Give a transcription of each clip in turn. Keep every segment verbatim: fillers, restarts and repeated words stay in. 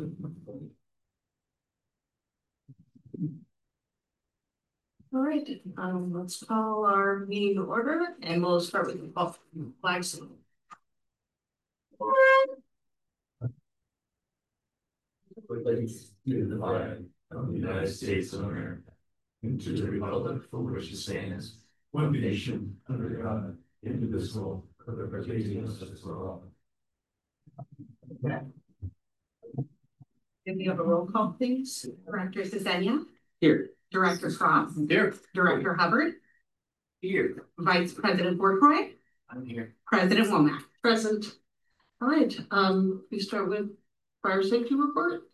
All right, um, let's call our meeting to order, and we'll start with the flag salute. To the flag of the United States of America, and to the republic for which it stands, one nation under God, indivisible, with liberty and justice for all. If we have a roll call, please. Director Cesenia. Here. Director Cross. Here. Director Hubbard. Here. Vice President Bourquois. I'm here. President Womack. Present. All right, um, we start with fire safety report.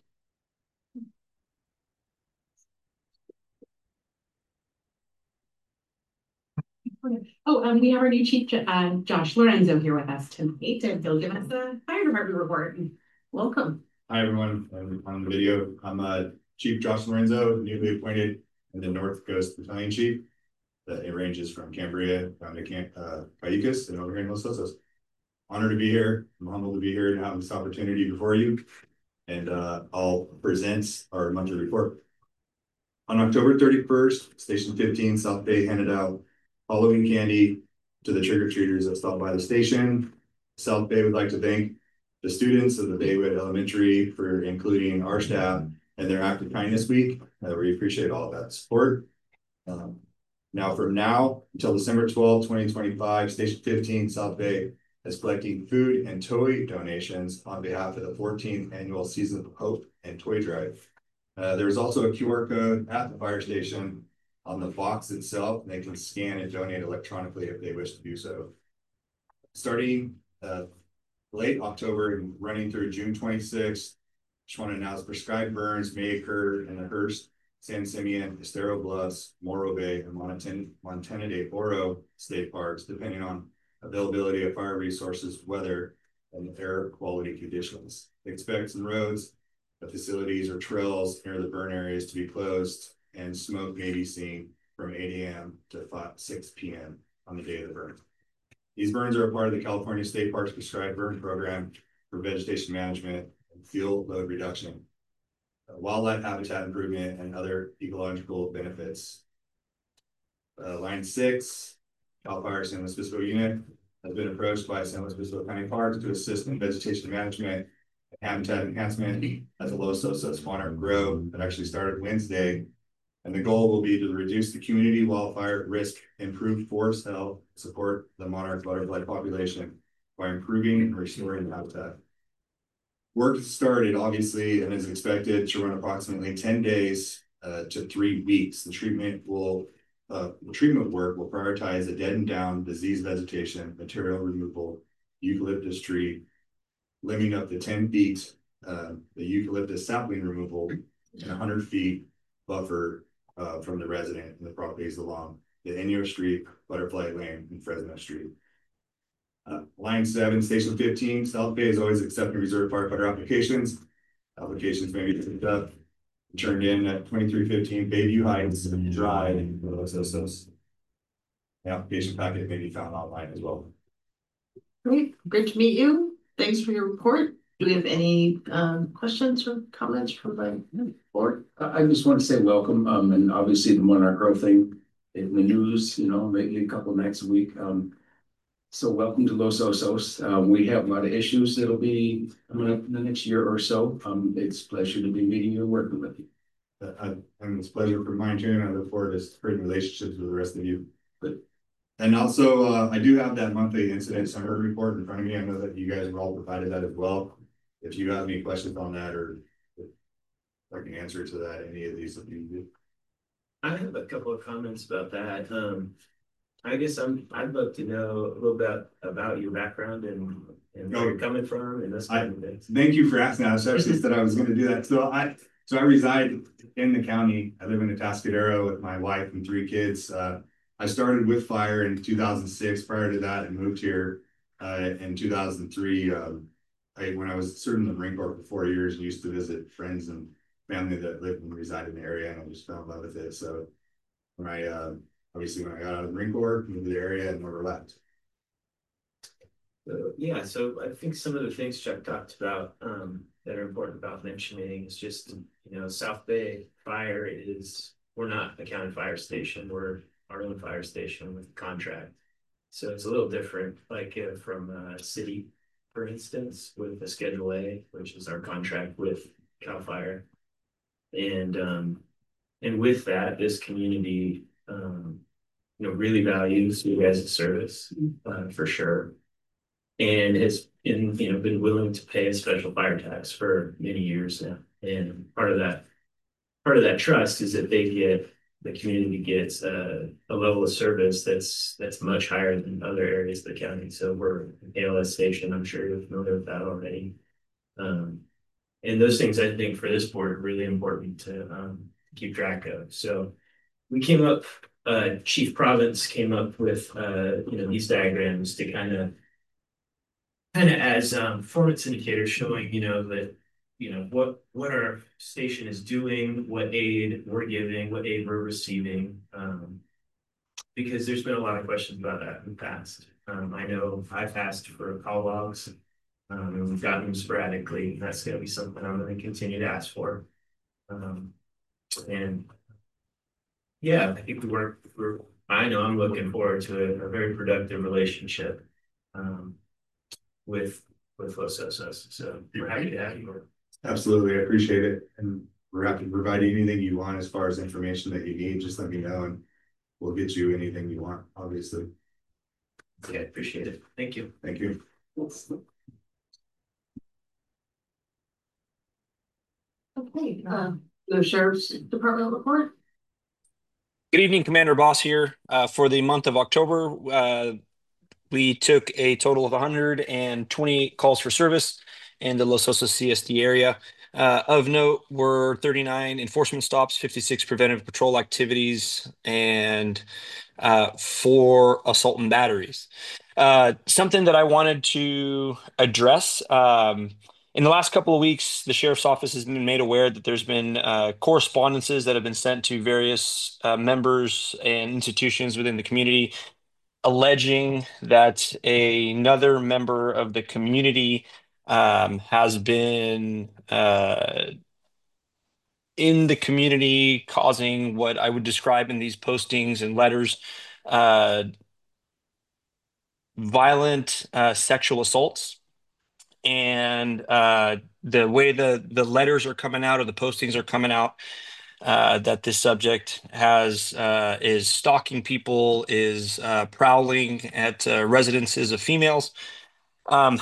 Oh, and um, we have our new chief, uh, Josh Lorenzo, here with us tonight, and he'll give us a fire department report. Welcome. Hi, everyone. I'm on the video. I'm uh, Chief Josh Lorenzo, newly appointed in the North Coast Battalion Chief. That it ranges from Cambria down to Camp uh, Cayucas and over here in Los Osos. Honored to be here. I'm humbled to be here and have this opportunity before you. And uh, I'll present our monthly report. On October thirty-first, Station fifteen South Bay handed out Halloween candy to the trick-or-treaters that stopped by the station. South Bay would like to thank the students of the Baywood Elementary for including our staff in their Act of Kindness Week. Uh, we appreciate all of that support. Um, now, from now until December twelfth, twenty twenty-five, Station fifteen South Bay is collecting food and toy donations on behalf of the fourteenth Annual Season of Hope and Toy Drive. Uh, there's also a Q R code at the fire station on the box itself, and they can scan and donate electronically if they wish to do so. Starting uh, late October and running through June twenty-sixth, just want to announce prescribed burns may occur in the Hearst, San Simeon, Estero Bluffs, Morro Bay, and Montana, Montana de Oro state parks, depending on availability of fire resources, weather, and air quality conditions. Expect some roads, the facilities, or trails near the burn areas to be closed, and smoke may be seen from eight A M to six P M on the day of the burn. These burns are a part of the California State Parks Prescribed Burn Program for vegetation management and field load reduction, uh, wildlife habitat improvement, and other ecological benefits. Uh, line six, Cal Fire San Luis Obispo unit has been approached by San Luis Obispo County Parks to assist in vegetation management and habitat enhancement as a Los Osos Monarch Grove that actually started Wednesday. And the goal will be to reduce the community wildfire risk, improve forest health, support the monarch butterfly population by improving and restoring habitat. Work started, obviously, and is expected to run approximately ten days uh, to three weeks. The treatment will, uh, the treatment work will prioritize a deadened down disease vegetation, material removal, eucalyptus tree, limbing up to ten feet, uh, the eucalyptus sapling removal, and one hundred feet buffer Uh, from the resident and the properties along the Inyo Street, Butterfly Lane, and Fresno Street. Uh, line seven, Station fifteen, South Bay is always accepting reserve firefighter applications. Applications may be picked up and turned in at twenty-three fifteen Bayview Heights Drive in Los Osos. The application packet may be found online as well. Great, great to meet you. Thanks for your report. Do we have any um, questions or comments from the board? I just want to say welcome, um, and obviously the Monarch Grove thing in the news, you know, maybe a couple nights a week. Um, so welcome to Los Osos. Um, we have a lot of issues that'll be coming up in the next year or so. Um, it's a pleasure to be meeting you and working with you. Uh, I, and it's a pleasure for mine too, and I look forward to creating relationships with the rest of you. But and also, uh, I do have that monthly incident summary report in front of me. I know that you guys have all provided that as well. If you have any questions on that, or if I can answer to that, any of these that you do. I have a couple of comments about that. Um, I guess I'm, I'd love to know a little bit about your background and, and where Oh, you're coming from and this kind I, of things. Thank you for asking that. I actually said I was going to do that. So I, so I reside in the county. I live in Atascadero with my wife and three kids. Uh, I started with fire in two thousand six. Prior to that, I moved here uh, in two thousand three. Um, I, when I was serving in the Marine Corps for four years, I used to visit friends and family that lived and resided in the area, and I just fell in love with it. So when I, uh, obviously when I got out of the Marine Corps, moved to the area and never left. So, yeah, so I think some of the things Chuck talked about um, that are important about mentioning is just, you know, South Bay Fire is, we're not a county fire station, we're our own fire station with a contract. So it's a little different, like uh, from a city, for instance, with the Schedule A, which is our contract with CAL FIRE. And um, and with that, this community, um, you know, really values you guys' service uh, for sure, and has been, you know, been willing to pay a special fire tax for many years now. And part of that, part of that trust is that they get the community gets uh, a level of service that's that's much higher than other areas of the county. So we're an A L S station. I'm sure you're familiar with that already. Um, and those things I think for this board are really important to um, keep track of. So we came up, uh, Chief Province came up with uh, you know, these diagrams to kind of kind of as um, performance indicators showing, you know, that, you know, what what our station is doing, what aid we're giving, what aid we're receiving, um, because there's been a lot of questions about that in the past. Um, I know I've asked for call logs, um, and we've gotten them sporadically. And that's going to be something I'm going to continue to ask for. Um, and yeah, I think we work. We're. I know I'm looking forward to a, a very productive relationship um, with with Los Osos. So we're happy to have you. Absolutely, I appreciate it, and we're happy to provide anything you want as far as information that you need. Just let me know, and we'll get you anything you want. Obviously. Yeah, I appreciate it. Thank you. Thank you. Okay, um, the Sheriff's Department report. Good evening, Commander Boss here. Uh, for the month of October, uh, we took a total of one hundred twenty-eight calls for service in the Los Osos C S D area. Uh, of note were thirty-nine enforcement stops, fifty-six preventive patrol activities, and uh, four assault and batteries. Uh, something that I wanted to address. Um, in the last couple of weeks, the sheriff's office has been made aware that there's been uh, correspondences that have been sent to various uh, members and institutions within the community alleging that a, another member of the community um, has been uh, in the community causing what I would describe in these postings and letters uh, violent uh, sexual assaults. And uh, the way the, the letters are coming out or the postings are coming out, uh, that this subject has uh, is stalking people, is uh, prowling at uh, residences of females. Um,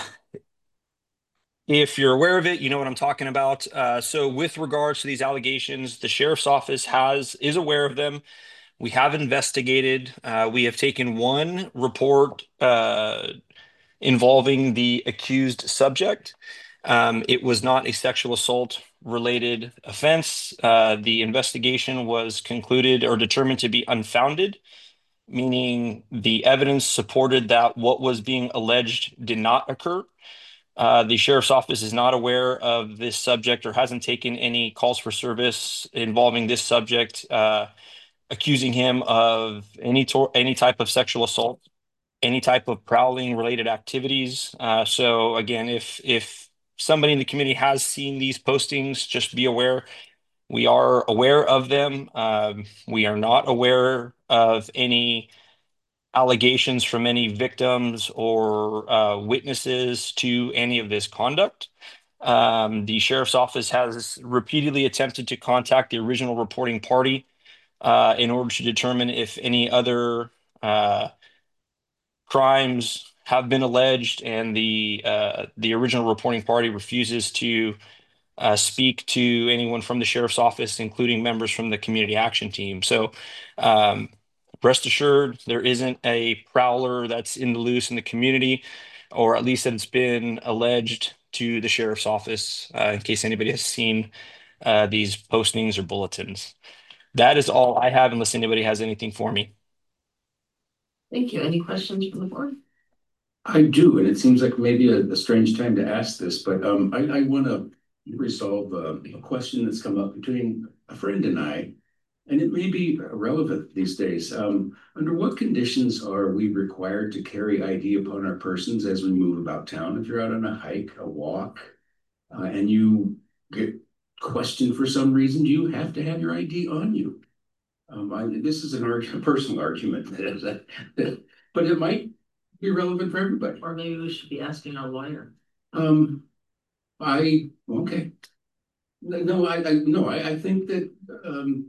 if you're aware of it, you know what I'm talking about. Uh, so with regards to these allegations, the sheriff's office has is aware of them. We have investigated. Uh, we have taken one report uh, involving the accused subject. Um, it was not a sexual assault related offense. Uh, the investigation was concluded or determined to be unfounded, meaning the evidence supported that what was being alleged did not occur. Uh, the sheriff's office is not aware of this subject or hasn't taken any calls for service involving this subject, uh, accusing him of any tor- any type of sexual assault, any type of prowling related activities. Uh, so again, if if somebody in the community has seen these postings, just be aware. We are aware of them. Um, we are not aware of any allegations from any victims or uh, witnesses to any of this conduct. Um, the sheriff's office has repeatedly attempted to contact the original reporting party uh, in order to determine if any other uh, crimes have been alleged, and the uh, the original reporting party refuses to uh, speak to anyone from the sheriff's office, including members from the community action team. So um, rest assured, there isn't a prowler that's in the loose in the community, or at least that it's been alleged to the sheriff's office, uh, in case anybody has seen uh, these postings or bulletins. That is all I have, unless anybody has anything for me. Thank you. Any questions from the board? I do, and it seems like maybe a, a strange time to ask this, but um, I, I want to resolve uh, a question that's come up between a friend and I. and it may be relevant these days. Um, under what conditions are we required to carry I D upon our persons as we move about town? If you're out on a hike, a walk, uh, and you get questioned for some reason, do you have to have your I D on you? Um, I, this is an argument, personal argument, but it might be relevant for everybody. Or maybe we should be asking our lawyer. Um, I, okay. No, I, I, no, I, I think that, um,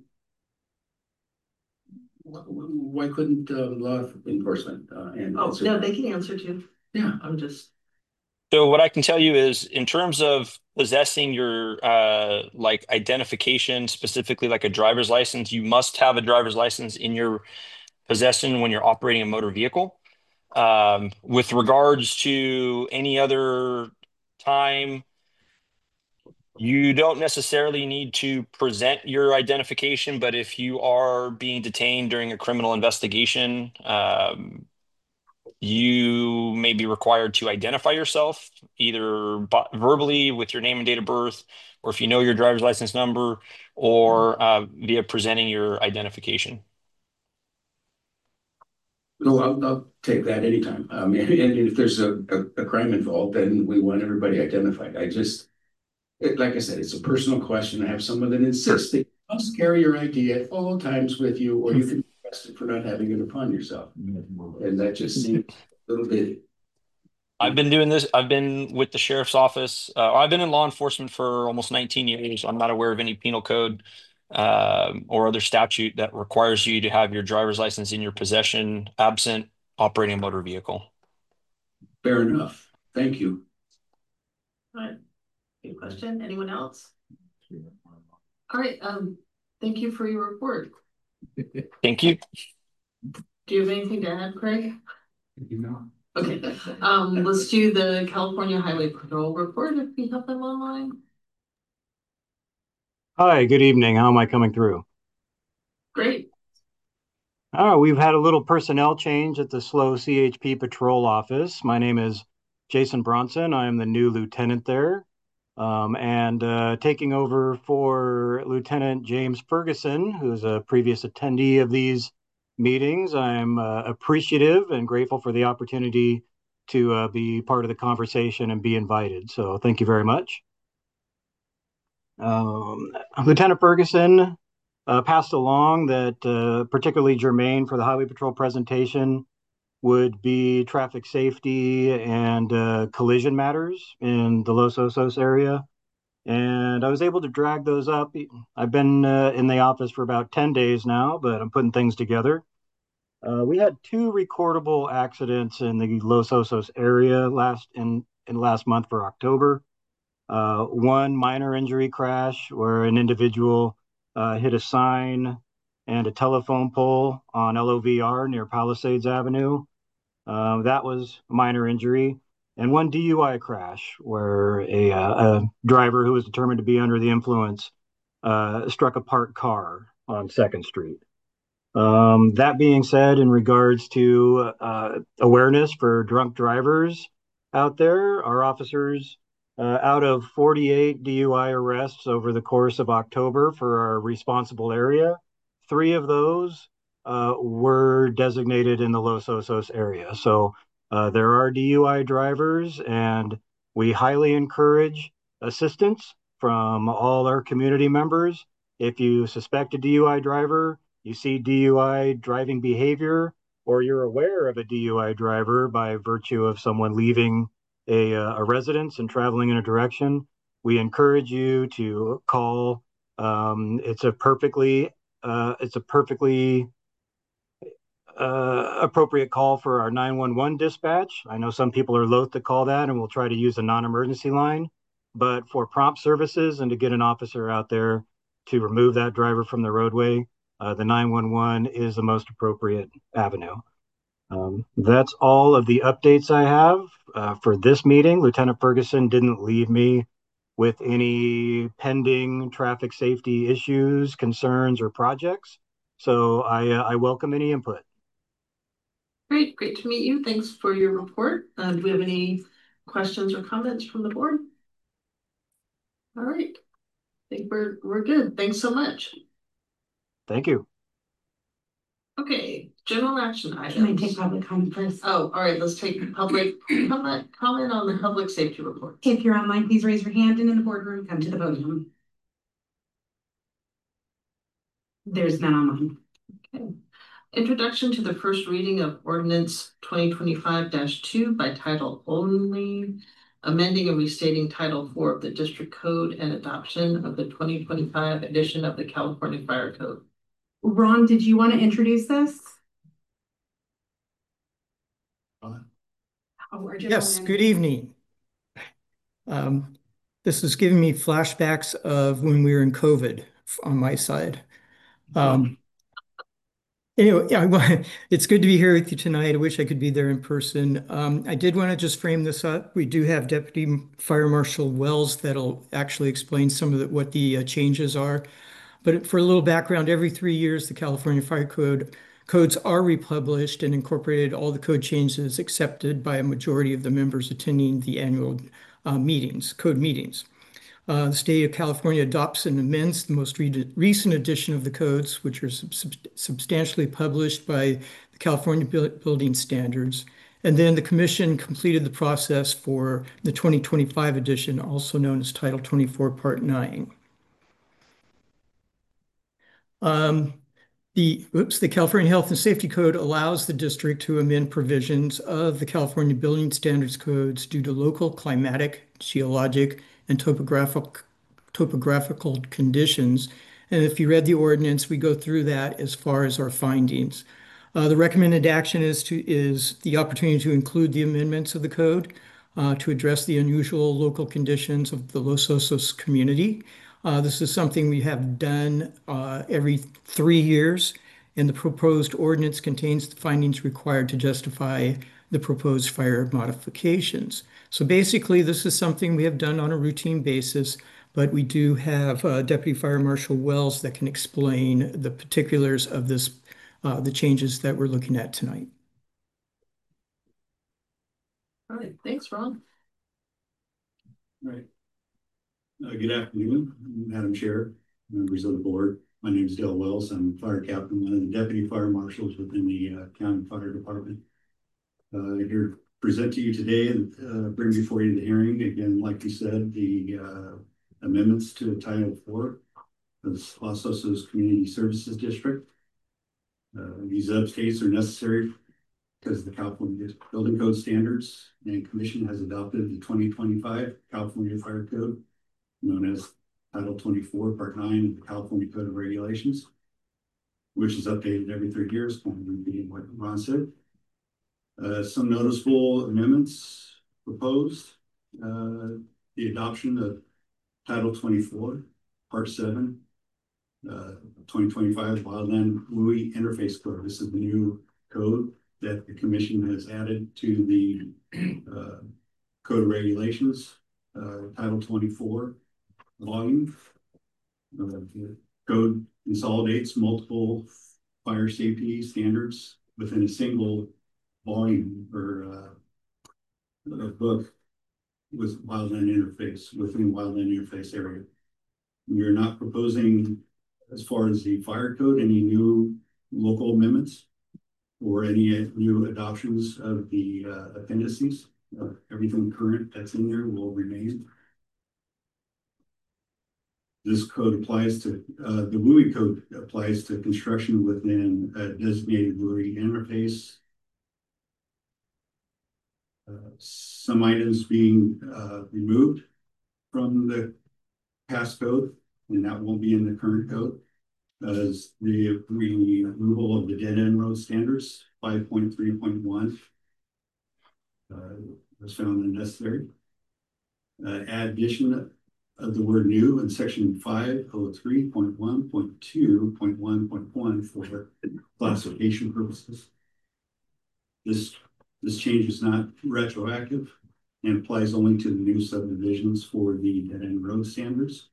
why couldn't, uh, law enforcement, uh, and. Oh, no, they can answer too. Yeah. I'm just, So what I can tell you is in terms of possessing your uh, like identification, specifically like a driver's license, you must have a driver's license in your possession when you're operating a motor vehicle. Um, with regards to any other time, you don't necessarily need to present your identification, but if you are being detained during a criminal investigation, um, you may be required to identify yourself either bu- verbally with your name and date of birth, or if you know your driver's license number, or uh, via presenting your identification. No, I'll, I'll take that anytime. Um, and, and if there's a, a, a crime involved, then we want everybody identified. I just, it, like I said, it's a personal question. I have someone that insists that you must carry your I D at all times with you, or you can be arrested for not having it upon yourself. And that just seems a little bit. I've been doing this. I've been with the sheriff's office. Uh, I've been in law enforcement for almost nineteen years. I'm not aware of any penal code um, or other statute that requires you to have your driver's license in your possession, absent operating a motor vehicle. Fair enough. Thank you. all right. Good question. Anyone else? All right, um, thank you for your report. Thank you. Do you have anything to add, Craig? You know. Okay, um, let's do the California Highway Patrol report if we have them online. Hi, good evening. How am I coming through? Great. Oh, we've had a little personnel change at the SLO C H P Patrol Office. My name is Jason Bronson. I am the new lieutenant there. Um, and uh, taking over for Lieutenant James Ferguson, who's a previous attendee of these meetings. I'm uh, appreciative and grateful for the opportunity to uh, be part of the conversation and be invited. So thank you very much. Um, Lieutenant Ferguson uh, passed along that uh, particularly germane for the Highway Patrol presentation would be traffic safety and uh, collision matters in the Los Osos area. And I was able to drag those up. I've been uh, in the office for about ten days now, but I'm putting things together. Uh, we had two recordable accidents in the Los Osos area last in, in last month for October. Uh, one minor injury crash where an individual uh, hit a sign and a telephone pole on L O V R near Palisades Avenue. Uh, that was a minor injury. And one D U I crash where a, uh, a driver who was determined to be under the influence uh, struck a parked car on Second Street. Um, that being said, in regards to uh, awareness for drunk drivers out there, our officers, uh, out of forty-eight D U I arrests over the course of October for our responsible area, three of those uh, were designated in the Los Osos area. So uh, there are D U I drivers, and we highly encourage assistance from all our community members. If you suspect a D U I driver, you see D U I driving behavior, or you're aware of a D U I driver by virtue of someone leaving a, uh, a residence and traveling in a direction, we encourage you to call. Um, it's a perfectly, uh, it's a perfectly uh, appropriate call for our nine one one dispatch. I know some people are loath to call that, and we'll try to use a non-emergency line. But for prompt services and to get an officer out there to remove that driver from the roadway, uh, the nine one one is the most appropriate avenue. Um, that's all of the updates I have uh, for this meeting. Lieutenant Ferguson didn't leave me with any pending traffic safety issues, concerns, or projects. So I, uh, I welcome any input. Great, great to meet you. Thanks for your report. Uh, do we have any questions or comments from the board? All right, I think we're we're good. Thanks so much. Thank you. Okay, general action items. Can I take public comment first? Oh, all right, let's take public, public comment on the public safety report. If you're online, please raise your hand, and in the boardroom, come to the podium. There's none online. Okay. Introduction to the first reading of ordinance twenty twenty-five dash two by title only, amending and restating title four of the district code and adoption of the twenty twenty-five edition of the California Fire Code. Ron, did you want to introduce this? Uh, Oh, or just Yes, wanna- good evening. Um, this is giving me flashbacks of when we were in COVID on my side. Um, anyway, yeah, I- it's good to be here with you tonight. I wish I could be there in person. Um, I did want to just frame this up. We do have Deputy Fire Marshal Wells that'll actually explain some of the, what the uh, changes are. But for a little background, every three years, the California Fire Code codes are republished and incorporated all the code changes accepted by a majority of the members attending the annual uh, meetings, code meetings. Uh, the state of California adopts and amends the most re recent edition of the codes, which are sub substantially published by the California Building Standards. And then the commission completed the process for the twenty twenty-five edition, also known as Title twenty-four, Part nine. Um, the, oops, the California Health and Safety Code allows the district to amend provisions of the California Building Standards codes due to local climatic, geologic, and topographical, topographical conditions. And if you read the ordinance, we go through that as far as our findings. Uh, the recommended action is to is the opportunity to include the amendments of the code uh, to address the unusual local conditions of the Los Osos community. Uh, this is something we have done uh, every three years, and the proposed ordinance contains the findings required to justify the proposed fire modifications. So basically, this is something we have done on a routine basis, but we do have uh, Deputy Fire Marshal Wells that can explain the particulars of this, uh, the changes that we're looking at tonight. All right, thanks, Ron. All right. Uh, good afternoon, Madam Chair, members of the board. My name is Dale Wells. I'm fire captain, one of the deputy fire marshals within the uh, county fire department. Uh, here to present to you today and uh, bring before you the hearing. Again, like you said, the uh, amendments to Title four of the Los Osos Community Services District. Uh, these updates are necessary because the California Building Code Standards and Commission has adopted the twenty twenty-five California Fire Code, known as Title twenty-four, Part nine of the California Code of Regulations, which is updated every three years, kind of repeating what Ron said. Uh, some noticeable amendments proposed. Uh, the adoption of Title twenty-four, Part seven, uh, twenty twenty-five Wildland W U I Interface Code. This is the new code that the Commission has added to the uh, Code of Regulations, uh, Title twenty-four volume. Uh, the code consolidates multiple fire safety standards within a single volume or uh, a book with wildland interface within wildland interface area. We're not proposing, as far as the fire code, any new local amendments or any new adoptions of the uh, appendices. Uh, everything current that's in there will remain. This code applies to, uh, the W U I code applies to construction within a designated W U I interface. Uh, some items being uh, removed from the past code, and that won't be in the current code, as the removal of the dead end road standards, five point three point one, uh, was found unnecessary. Uh, addition of the word new in section five oh three point one point two point one point one for classification purposes. This, this change is not retroactive and applies only to the new subdivisions for the dead end road standards.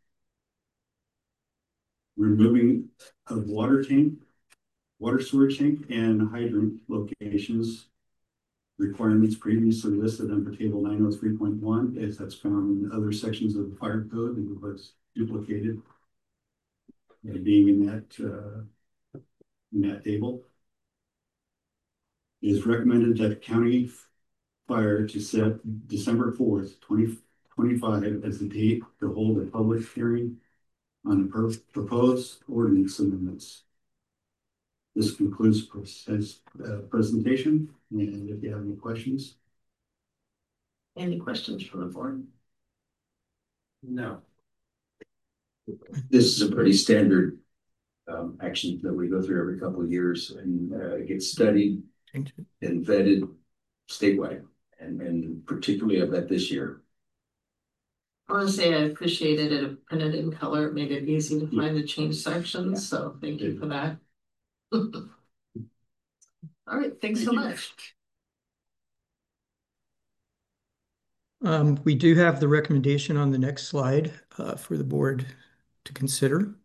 Removing of water tank, water storage tank, and hydrant locations requirements previously listed under table nine oh three point one, as that's found in other sections of the fire code and was duplicated. And being in that uh, in that table. It is recommended that county fire to set December fourth, twenty twenty-five as the date to hold a public hearing on the pro proposed ordinance amendments. This concludes his uh, presentation, and if you have any questions. Any questions from the board? No. This is a pretty standard um, action that we go through every couple of years, and uh, it gets studied and vetted statewide, and, and particularly I bet this year. I want to say I appreciated it. It printed in color. It made it easy to find the change sections. So thank you for that. All right. Thanks so much. Um, we do have the recommendation on the next slide uh, for the board to consider.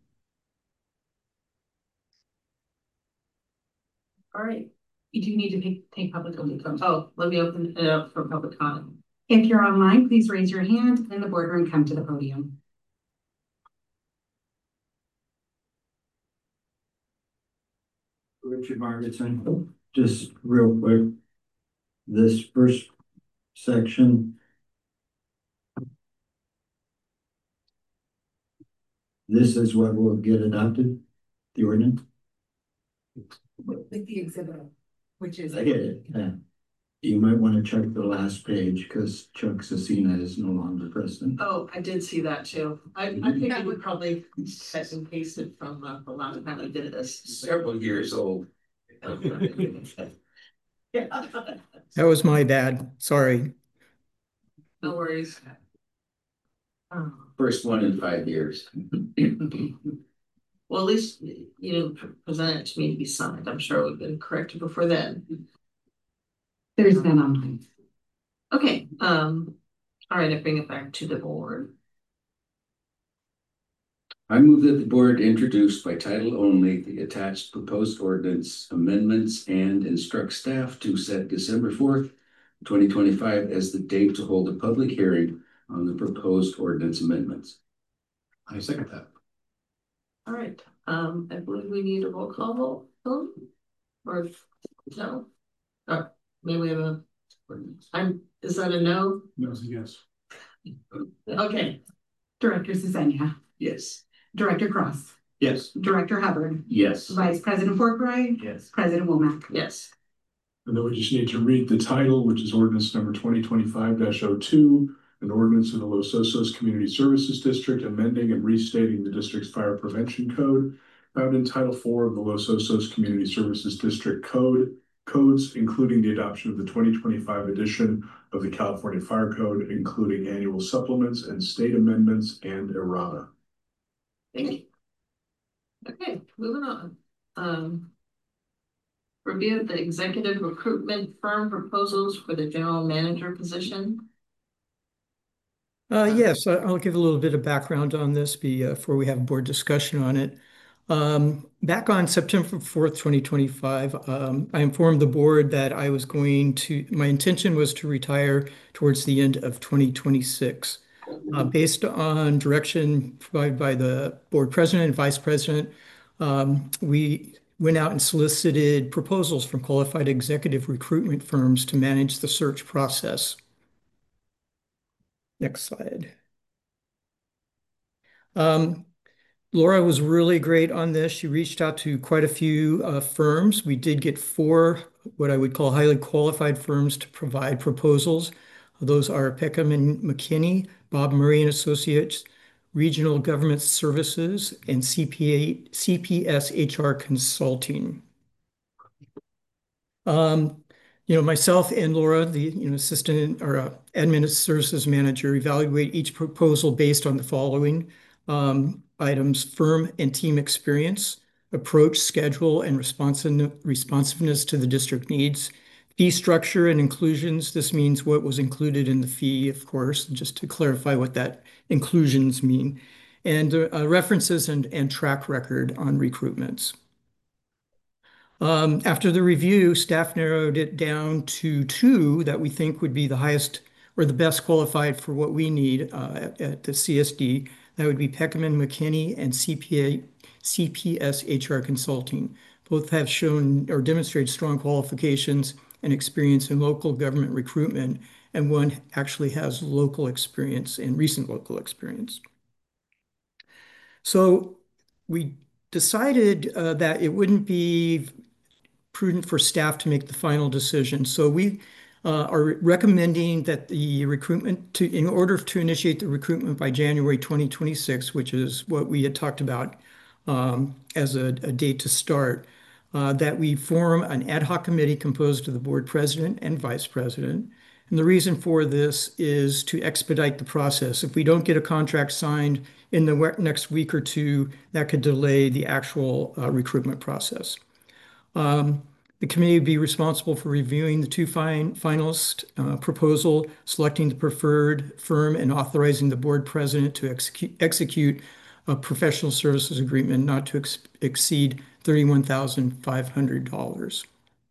All right. You do need to take, take public comment. Oh, let me open it up for public comment. If you're online, please raise your hand and the boardroom come to the podium. Richard Margetson, just real quick. This first section. This is what will get adopted, the ordinance? With the exhibit, which is. I get it. Yeah. You might want to check the last page because Chuck Cecina is no longer president. Oh, I did see that too. I, I think I would probably cut and paste it from uh, the last time I did this. Several years old. Yeah. That was my bad. Sorry. No worries. Oh. First one in five years. Well, at least you didn't present it to me to be signed. I'm sure we've been corrected before then. There's been online. Okay, um, all right, I bring it back to the board. I move that the board introduce by title only the attached proposed ordinance amendments and instruct staff to set December fourth, twenty twenty-five as the date to hold a public hearing on the proposed ordinance amendments. I second that. All right, um, I believe we need a roll call vote, or no? Uh, maybe we have a, I'm, is that a no? No, yes. Okay. Director Cesenia. Yes. Director Cross. Yes. Director Hubbard. Yes. Vice President Forkbright. Yes. President Womack. Yes. And then we just need to read the title, which is ordinance number twenty twenty-five dash oh two, an ordinance in the Los Osos Community Services District amending and restating the district's fire prevention code found in Title four of the Los Osos Community Services District Code, codes, including the adoption of the twenty twenty-five edition of the California Fire Code, including annual supplements and state amendments and errata. Thank you. Okay, moving on. Um, review the executive recruitment firm proposals for the general manager position. Uh, yes, I- I'll give a little bit of background on this before we have board discussion on it. Um, back on September fourth, twenty twenty-five, um, I informed the board that I was going to, my intention was to retire towards the end of twenty twenty-six. Uh, based on direction provided by the board president and vice president, um, we went out and solicited proposals from qualified executive recruitment firms to manage the search process. Next slide. Um, Laura was really great on this. She reached out to quite a few uh, firms. We did get four, what I would call highly qualified firms to provide proposals. Those are Peckham and McKinney, Bob Murray and Associates, Regional Government Services, and C P A, C P S H R Consulting. Um, you know, myself and Laura, the you know assistant or uh, admin services manager, evaluate each proposal based on the following um, items: firm and team experience, approach, schedule, and responsive, responsiveness to the district needs, fee structure and inclusions. This means what was included in the fee, of course, just to clarify what that inclusions mean, and uh, references and, and track record on recruitments. Um, after the review, staff narrowed it down to two that we think would be the highest or the best qualified for what we need uh, at, at the C S D. That would be Peckham and McKinney and C P A, C P S H R Consulting. Both have shown or demonstrated strong qualifications and experience in local government recruitment, and one actually has local experience and recent local experience. So we decided uh, that it wouldn't be prudent for staff to make the final decision. So we uh, are recommending that the recruitment to, in order to initiate the recruitment by January twenty twenty-six, which is what we had talked about um, as a, a date to start, uh, that we form an ad hoc committee composed of the board president and vice president. And the reason for this is to expedite the process. If we don't get a contract signed in the next week or two, that could delay the actual uh, recruitment process. Um, the committee would be responsible for reviewing the two fin finalist uh, proposal, selecting the preferred firm, and authorizing the board president to execute, execute a professional services agreement not to ex exceed thirty-one thousand five hundred dollars.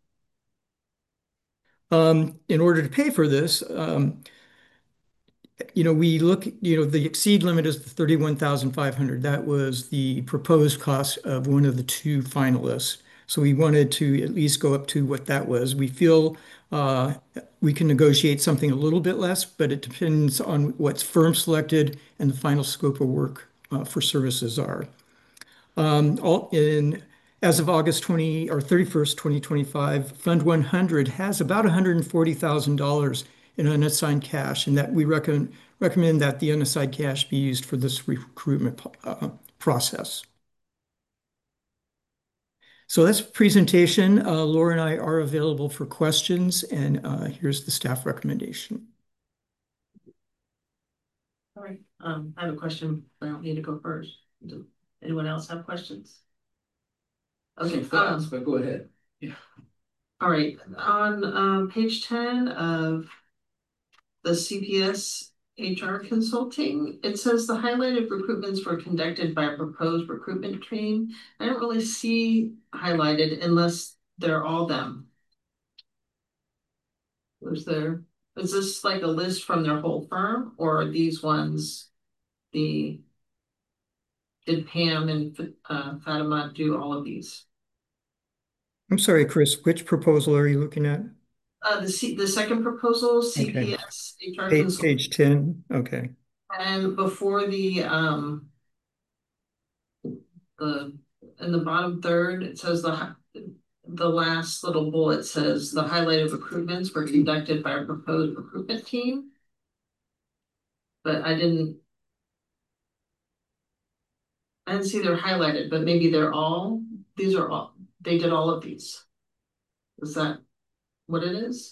Um, in order to pay for this, um, you know, we look, you know, the exceed limit is the thirty-one thousand five hundred. That was the proposed cost of one of the two finalists. So we wanted to at least go up to what that was. We feel uh, we can negotiate something a little bit less, but it depends on what's firm selected and the final scope of work uh, for services are. Um, all in, as of August twentieth or thirty-first, twenty twenty-five, Fund one hundred has about one hundred forty thousand dollars in unassigned cash, and that we recommend recommend that the unassigned cash be used for this recruitment uh, process. So that's a presentation. Uh, Laura and I are available for questions, and uh, here's the staff recommendation. All right, um, I have a question. I don't need to go first. Does anyone else have questions? Okay, Thoughts, um, but go ahead. Yeah. All right, on um, page ten of the C P S H R consulting, it says the highlighted recruitments were conducted by a proposed recruitment team. I don't really see highlighted unless they're all them. Was there, is this like a list from their whole firm, or are these ones the, did Pam and uh, Fatima do all of these? I'm sorry, Chris, which proposal are you looking at? Uh, the C, the second proposal, C P S H R Page, consulting. page ten, okay. And before the, um, the, in the bottom third, it says the, the last little bullet says the highlighted recruitments were conducted by a proposed recruitment team. But I didn't, I didn't see they're highlighted, but maybe they're all, these are all, they did all of these. Is that what it is?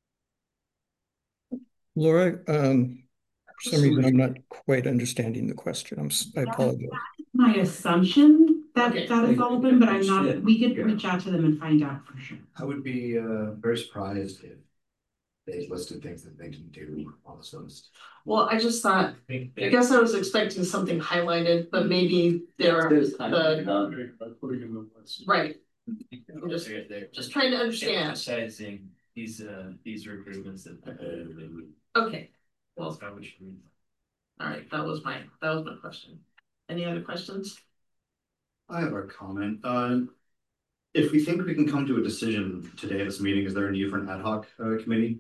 Laura, um, for some reason, I'm not quite understanding the question. I'm, I apologize. My assumption that Okay. that is all of them, but I'm not, Understood. we could Yeah. reach out to them and find out for sure. I would be uh very surprised if they listed things that they didn't do on this list. Well, I just thought, I guess I was expecting something highlighted, but maybe there are the, By putting in the list. right. I'm just, They're just trying to understand. emphasizing these uh these recruitments that Okay, well, that's how we should read. all right, that was my, that was my question. Any other questions? I have a comment. Uh, if we think we can come to a decision today at this meeting, is there a need for an ad hoc uh, committee?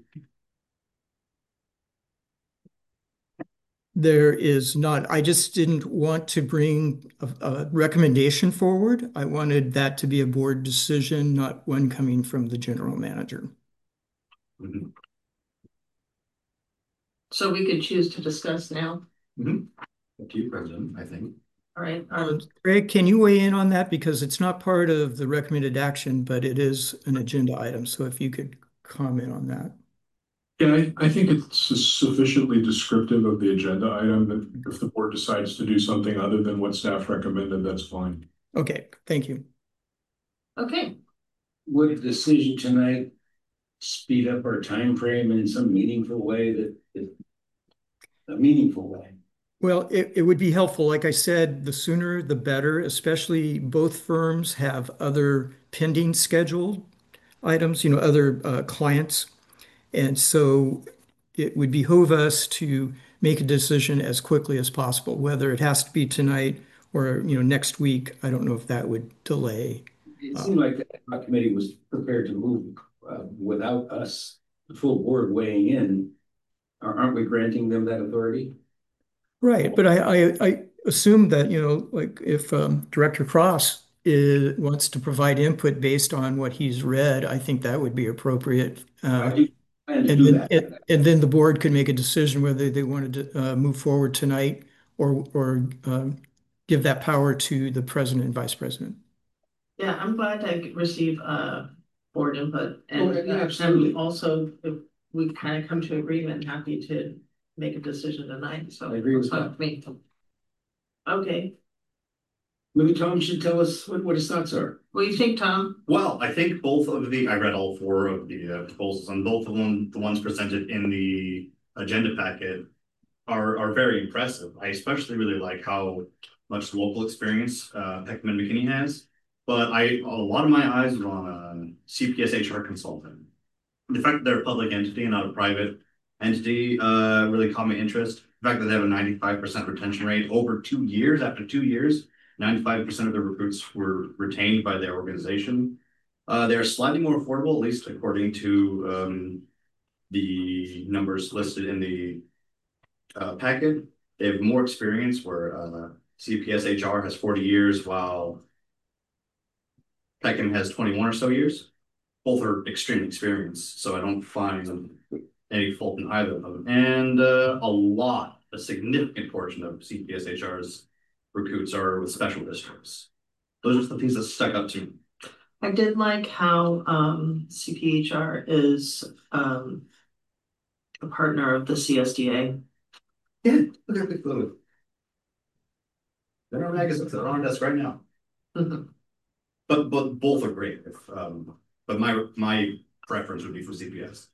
There is not. I just didn't want to bring a, a recommendation forward. I wanted that to be a board decision, not one coming from the general manager. Mm-hmm. So we could choose to discuss now. Mm-hmm. Up to you, President, I think. All right, Uh, um, Greg, can you weigh in on that? Because it's not part of the recommended action, but it is an agenda item. So if you could comment on that. Yeah, I, I think it's sufficiently descriptive of the agenda item that if the board decides to do something other than what staff recommended, that's fine. Okay, thank you. okay, Would a decision tonight speed up our time frame in some meaningful way that, that a meaningful way? Well, it, it would be helpful. Like I said, the sooner the better, especially both firms have other pending scheduled items, you know, other uh, clients. And so it would behoove us to make a decision as quickly as possible, whether it has to be tonight or, you know, next week. I don't know if that would delay. it seemed like the ad hoc committee was prepared to move uh, without us, the full board weighing in. Aren't we granting them that authority? Right, but I, I, I assume that, you know, like if um, Director Cross is, wants to provide input based on what he's read, I think that would be appropriate. Uh, I do plan to and do then, that. and, and then the board could make a decision whether they wanted to uh, move forward tonight or, or um, give that power to the president and vice president. Yeah, I'm glad to receive uh board input and, Oh, yeah, uh, absolutely. and also if we kind of come to agreement, happy to make a decision tonight, so. I agree with it's fine that. with me. Okay, Maybe Tom should tell us what, what his thoughts are. what do you think, Tom? Well, I think both of the, I read all four of the uh, proposals, and both of them, the ones presented in the agenda packet are, are very impressive. I especially really like how much local experience uh, Peckman and McKinney has. But I, a lot of my eyes were on a C P S H R consultant. The fact that they're a public entity and not a private entity uh, really caught my interest. The fact that they have a ninety-five percent retention rate over two years, after two years, ninety-five percent of the recruits were retained by their organization. Uh, they're slightly more affordable, at least according to um, the numbers listed in the uh, packet. They have more experience where uh, C P S H R has forty years, while Peckham has twenty-one or so years. Both are extremely experienced, so I don't find any fault in either of them. And uh, a lot, a significant portion of C P S H R's recruits are with special districts. Those are the things that stuck out to me. I did like how um C P H R is um a partner of the C S D A. Yeah, look at the photo. They're on magazines, they're on desk right now. Mhm. But but both are great. If um, but my my preference would be for C P S.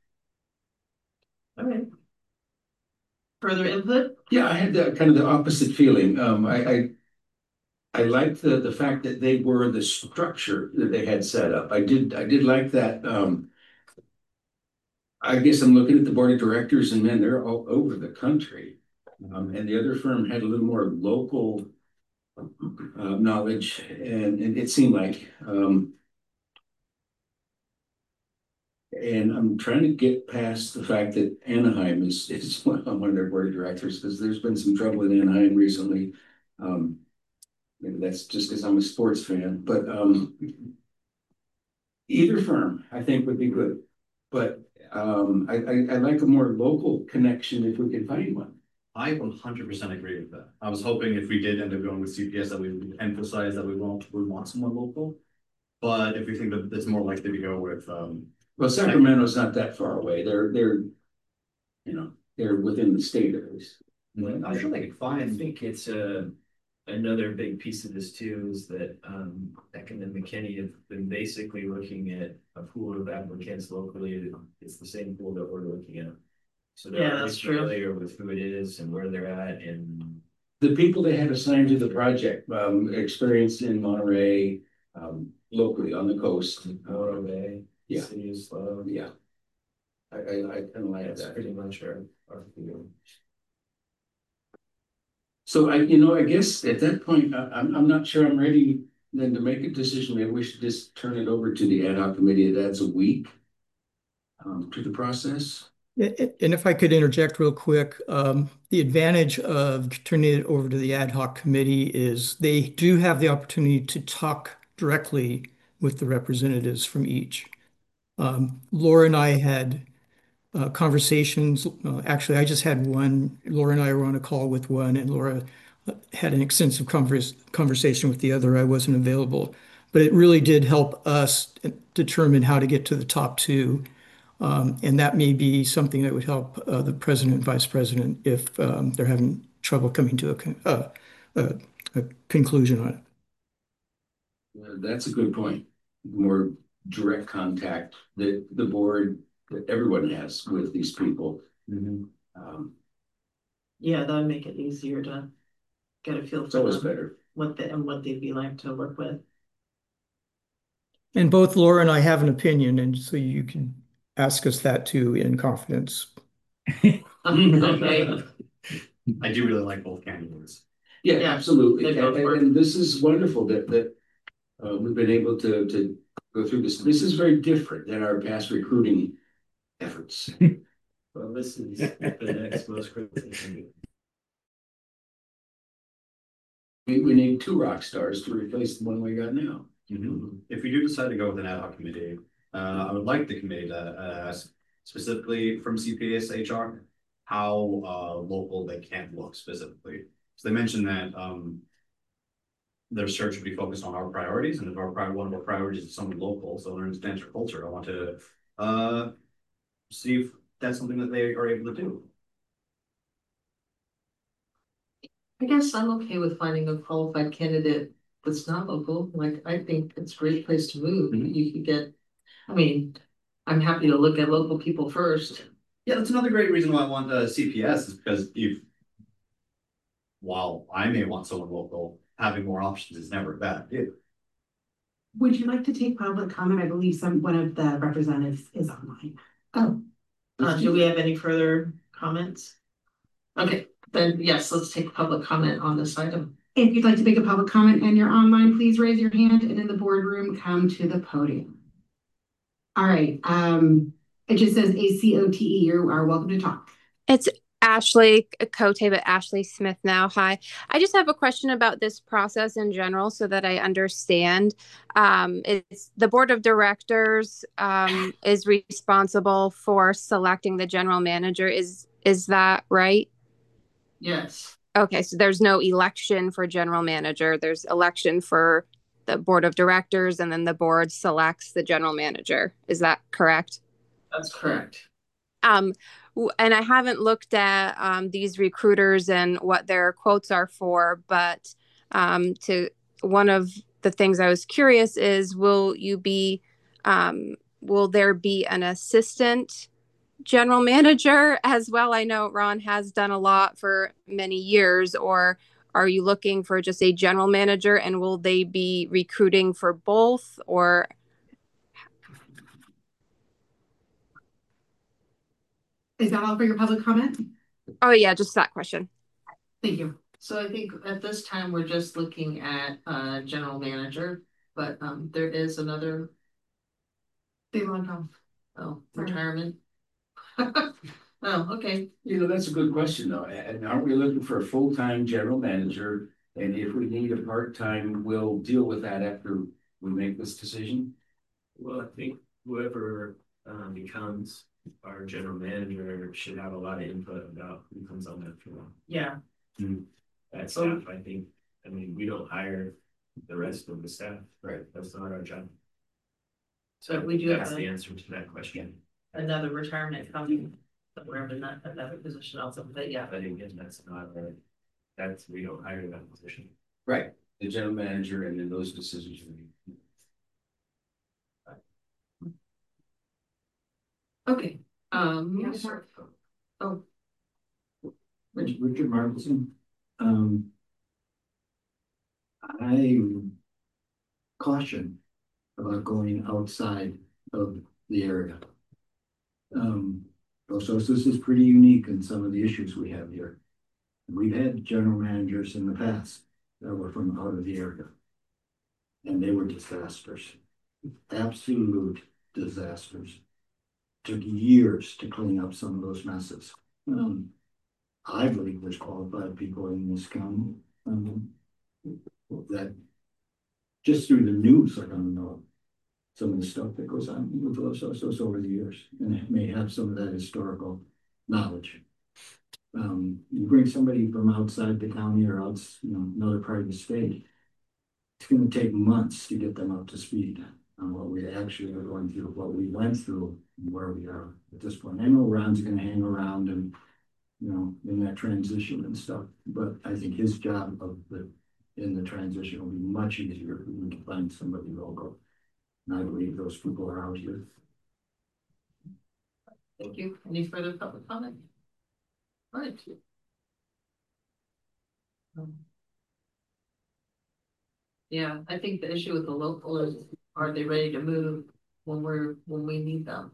All right. Further input? Yeah, I had the kind of the opposite feeling. Um, I, I, I liked the, the fact that they were the structure that they had set up. I did, I did like that. Um, I guess I'm looking at the board of directors and man, they're all over the country. Um, and the other firm had a little more local uh, knowledge, and, and it seemed like, um, and I'm trying to get past the fact that Anaheim is, is one of their board of directors, because there's been some trouble in Anaheim recently. Um, maybe that's just because I'm a sports fan, but um, either firm I think would be good. But um, I, I, I like a more local connection if we can find one. I one hundred percent agree with that. I was hoping if we did end up going with C P S that we would emphasize that we won't we want someone local. But if we think that it's more likely to go with um Well, Sacramento's not that far away. They're they're you know, they're within the state at least. I'm sure they could find. I think it's a, another big piece of this too is that um Peckham and McKinney have been basically looking at a pool of applicants locally. It's the same pool that we're looking at. So they're Yeah, already that's true. familiar with who it is and where they're at, and The people they had assigned to the project, um, experienced in Monterey, um, locally on the coast. Morro Bay, Yeah. City of Slow. Yeah. I, I, I kind of like That's that. pretty much our, our field. So I, you know, I guess at that point, I, I'm, I'm not sure I'm ready then to make a decision. Maybe we should just turn it over to the ad hoc committee that adds a week um, to the process. And if I could interject real quick, um, the advantage of turning it over to the ad hoc committee is they do have the opportunity to talk directly with the representatives from each. Um, Laura and I had uh, conversations. Uh, actually, I just had one. Laura and I were on a call with one, and Laura had an extensive converse, conversation with the other. I wasn't available, but it really did help us determine how to get to the top two. Um, and that may be something that would help uh, the president and vice president if um, they're having trouble coming to a, con uh, a, a conclusion on it. Uh, That's a good point. More direct contact that the board, that everyone has with these people. Mm-hmm. Um, Yeah, that would make it easier to get a feel it's for always them, better. what they and what they'd be like to work with. And both Laura and I have an opinion, and so you can ask us that too in confidence. Okay. I do really like both candidates. Yeah, Yeah, absolutely. they And, both and- work. and this is wonderful that, that Uh, we've been able to, to go through this. This is very different than our past recruiting efforts. Well, this is the next most critical thing. We, we need two rock stars to replace the one we got now. Mm-hmm. If we do decide to go with an ad hoc committee, uh, I would like the committee to ask specifically from C P S H R how uh, local they can look specifically. So they mentioned that um, their search would be focused on our priorities, and if our one of our priorities is someone local, so learn dance or culture, I want to uh, see if that's something that they are able to do. I guess I'm okay with finding a qualified candidate that's not local. Like, I think it's a great place to move. Mm-hmm. You could get, I mean, I'm happy to look at local people first. Yeah, that's another great reason why I want uh, C P S is because if, while I may want someone local, having more options is never a bad idea. Would you like to take public comment? I believe some, one of the representatives is online. Oh, uh, do we have any further comments? Okay, then yes, let's take public comment on this item. If you'd like to make a public comment and you're online, please raise your hand, and in the boardroom, come to the podium. All right, um, it just says A C O T E. You are welcome to talk. It's Ashley Cote, but Ashley Smith now. Hi. I just have a question about this process in general so that I understand. Um, it's the board of directors um, is responsible for selecting the general manager. Is, is that right? Yes. Okay, so there's no election for general manager. There's election for the board of directors, and then the board selects the general manager. Is that correct? That's correct. Um, and I haven't looked at um, these recruiters and what their quotes are for, but um, to one of the things I was curious is, will you be, um, will there be an assistant general manager as well? I know Ron has done a lot for many years, or are you looking for just a general manager, and will they be recruiting for both, or? Is that all for your public comment? Oh yeah, just that question. Thank you. So I think at this time, we're just looking at uh general manager, but um there is another. They want to. Oh, retirement. Oh, okay. You know, that's a good question though. And aren't we looking for a full-time general manager? And if we need a part-time, we'll deal with that after we make this decision? Well, I think whoever um, becomes our general manager should have a lot of input about who comes on that floor. Yeah. Mm-hmm. That staff, I think, I mean, we don't hire the rest of the staff, right? That's not our job. So we do That's have the a- answer to that question. another retirement coming, somewhere in that, another position also, but yeah. But again, that's not our, that's, we don't hire that position. Right. The general manager, and then those decisions. will be- Okay, um, Yeah, yes, sure. oh, Rich- Richard Martinson, um. I caution about going outside of the area. Um, also, this is pretty unique in some of the issues we have here. We've had general managers in the past that were from out of the area. And they were disasters, absolute disasters. Took years to clean up some of those messes. Um, I believe there's qualified people in this county um, that just through the news are gonna know some of the stuff that goes on with those associates over the years, and it may have some of that historical knowledge. Um, you bring somebody from outside the county or out, you know, another part of the state, it's gonna take months to get them up to speed on what we actually are going through, what we went through, and where we are at this point. I know Ron's gonna hang around and, you know, in that transition and stuff, but I think his job of the, in the transition will be much easier if we can find somebody local. And I believe those people are out here. thank you. Any further public comment? All right. Um, Yeah, I think the issue with the local is, are they ready to move when we're, when we need them?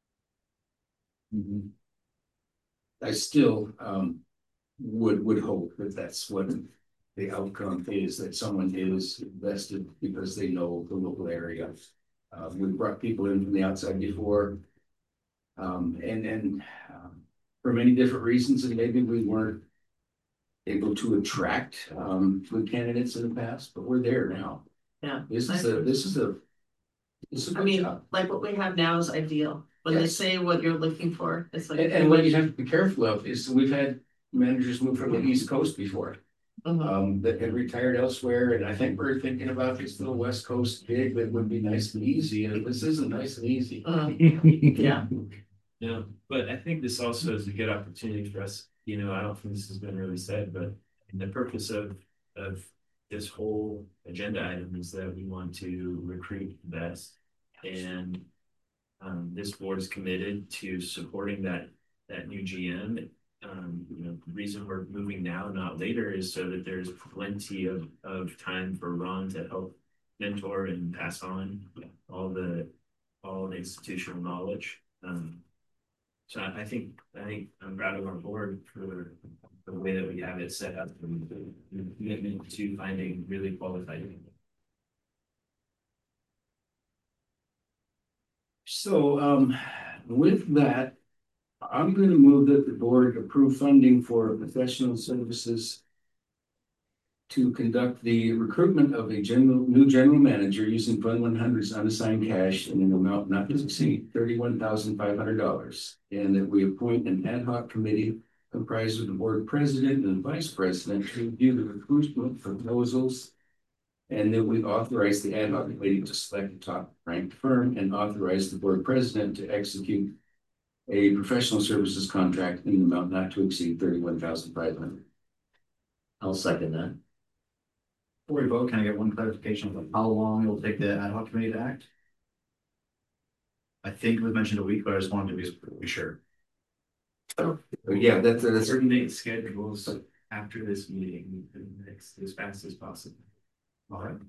Mhm. I still um would would hope that that's what the outcome is that someone is invested because they know the local area. Uh, we brought people in from the outside before. Um, and, and, um, for many different reasons, and maybe we weren't able to attract, um, good candidates in the past, but we're there now. Yeah. This is a, this is a, this is a I good mean, job. like what we have now is ideal. When they Yes. say what you're looking for, it's like. And, and what you have to be careful of is we've had managers move from the East Coast before. Mhm. Um, that had retired elsewhere, and I think we're thinking about this little West Coast gig that would be nice and easy, and this isn't nice and easy. Uh, yeah. Yeah, but I think this also is a good opportunity for us, you know, I don't think this has been really said, but the purpose of, of this whole agenda item is that we want to recruit the best. And um, this board is committed to supporting that, that new G M. Um, you know, the reason we're moving now, not later, is so that there's plenty of, of time for Ron to help mentor and pass on all the, all the institutional knowledge. Um, So I I think, I think I'm proud of our board for the way that we have it set up and the commitment to finding really qualified people. So, um, with that, I'm gonna move that the board approve funding for professional services to conduct the recruitment of a general, new general manager using Fund one hundred's unassigned cash in an amount not to exceed thirty-one thousand five hundred dollars. And that we appoint an ad hoc committee comprised of the board president and vice president to review the recruitment proposals. And that we authorize the ad hoc committee to select a top ranked firm and authorize the board president to execute a professional services contract in an amount not to exceed thirty-one thousand five hundred dollars. I'll second that. Before we vote, can I get one clarification of how long it'll take the ad hoc committee to act? I think it was mentioned a week, but I just wanted to be, be sure. Yeah, that's, that's. Coordinate schedules after this meeting next as fast as possible. All right.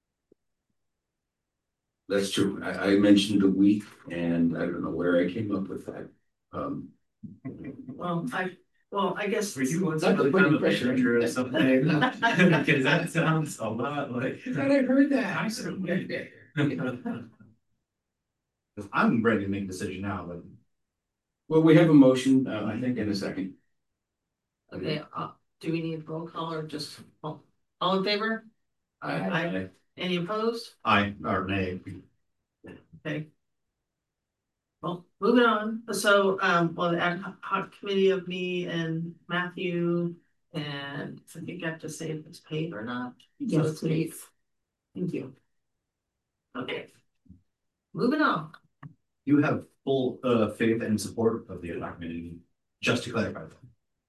That's true. I, I mentioned a week and I don't know where I came up with that. Um, Well, I, well, I guess. For you, what's Not the to put any pressure on pressure you. or something? Because that sounds a lot like. I thought I heard that. I'm ready to make a decision now, but Well, we have a motion, uh, I think in a second. Okay, uh, do we need roll call or just, all, all in favor? I, Any opposed? I, or nay. Okay. Well, moving on. So, um, well, the ad hoc committee of me and Matthew, and I think I have to say if it's paid or not. So Yes, it's paid. please. Thank you. Okay. Moving on. You have full uh faith and support of the ad hoc committee, just to clarify that.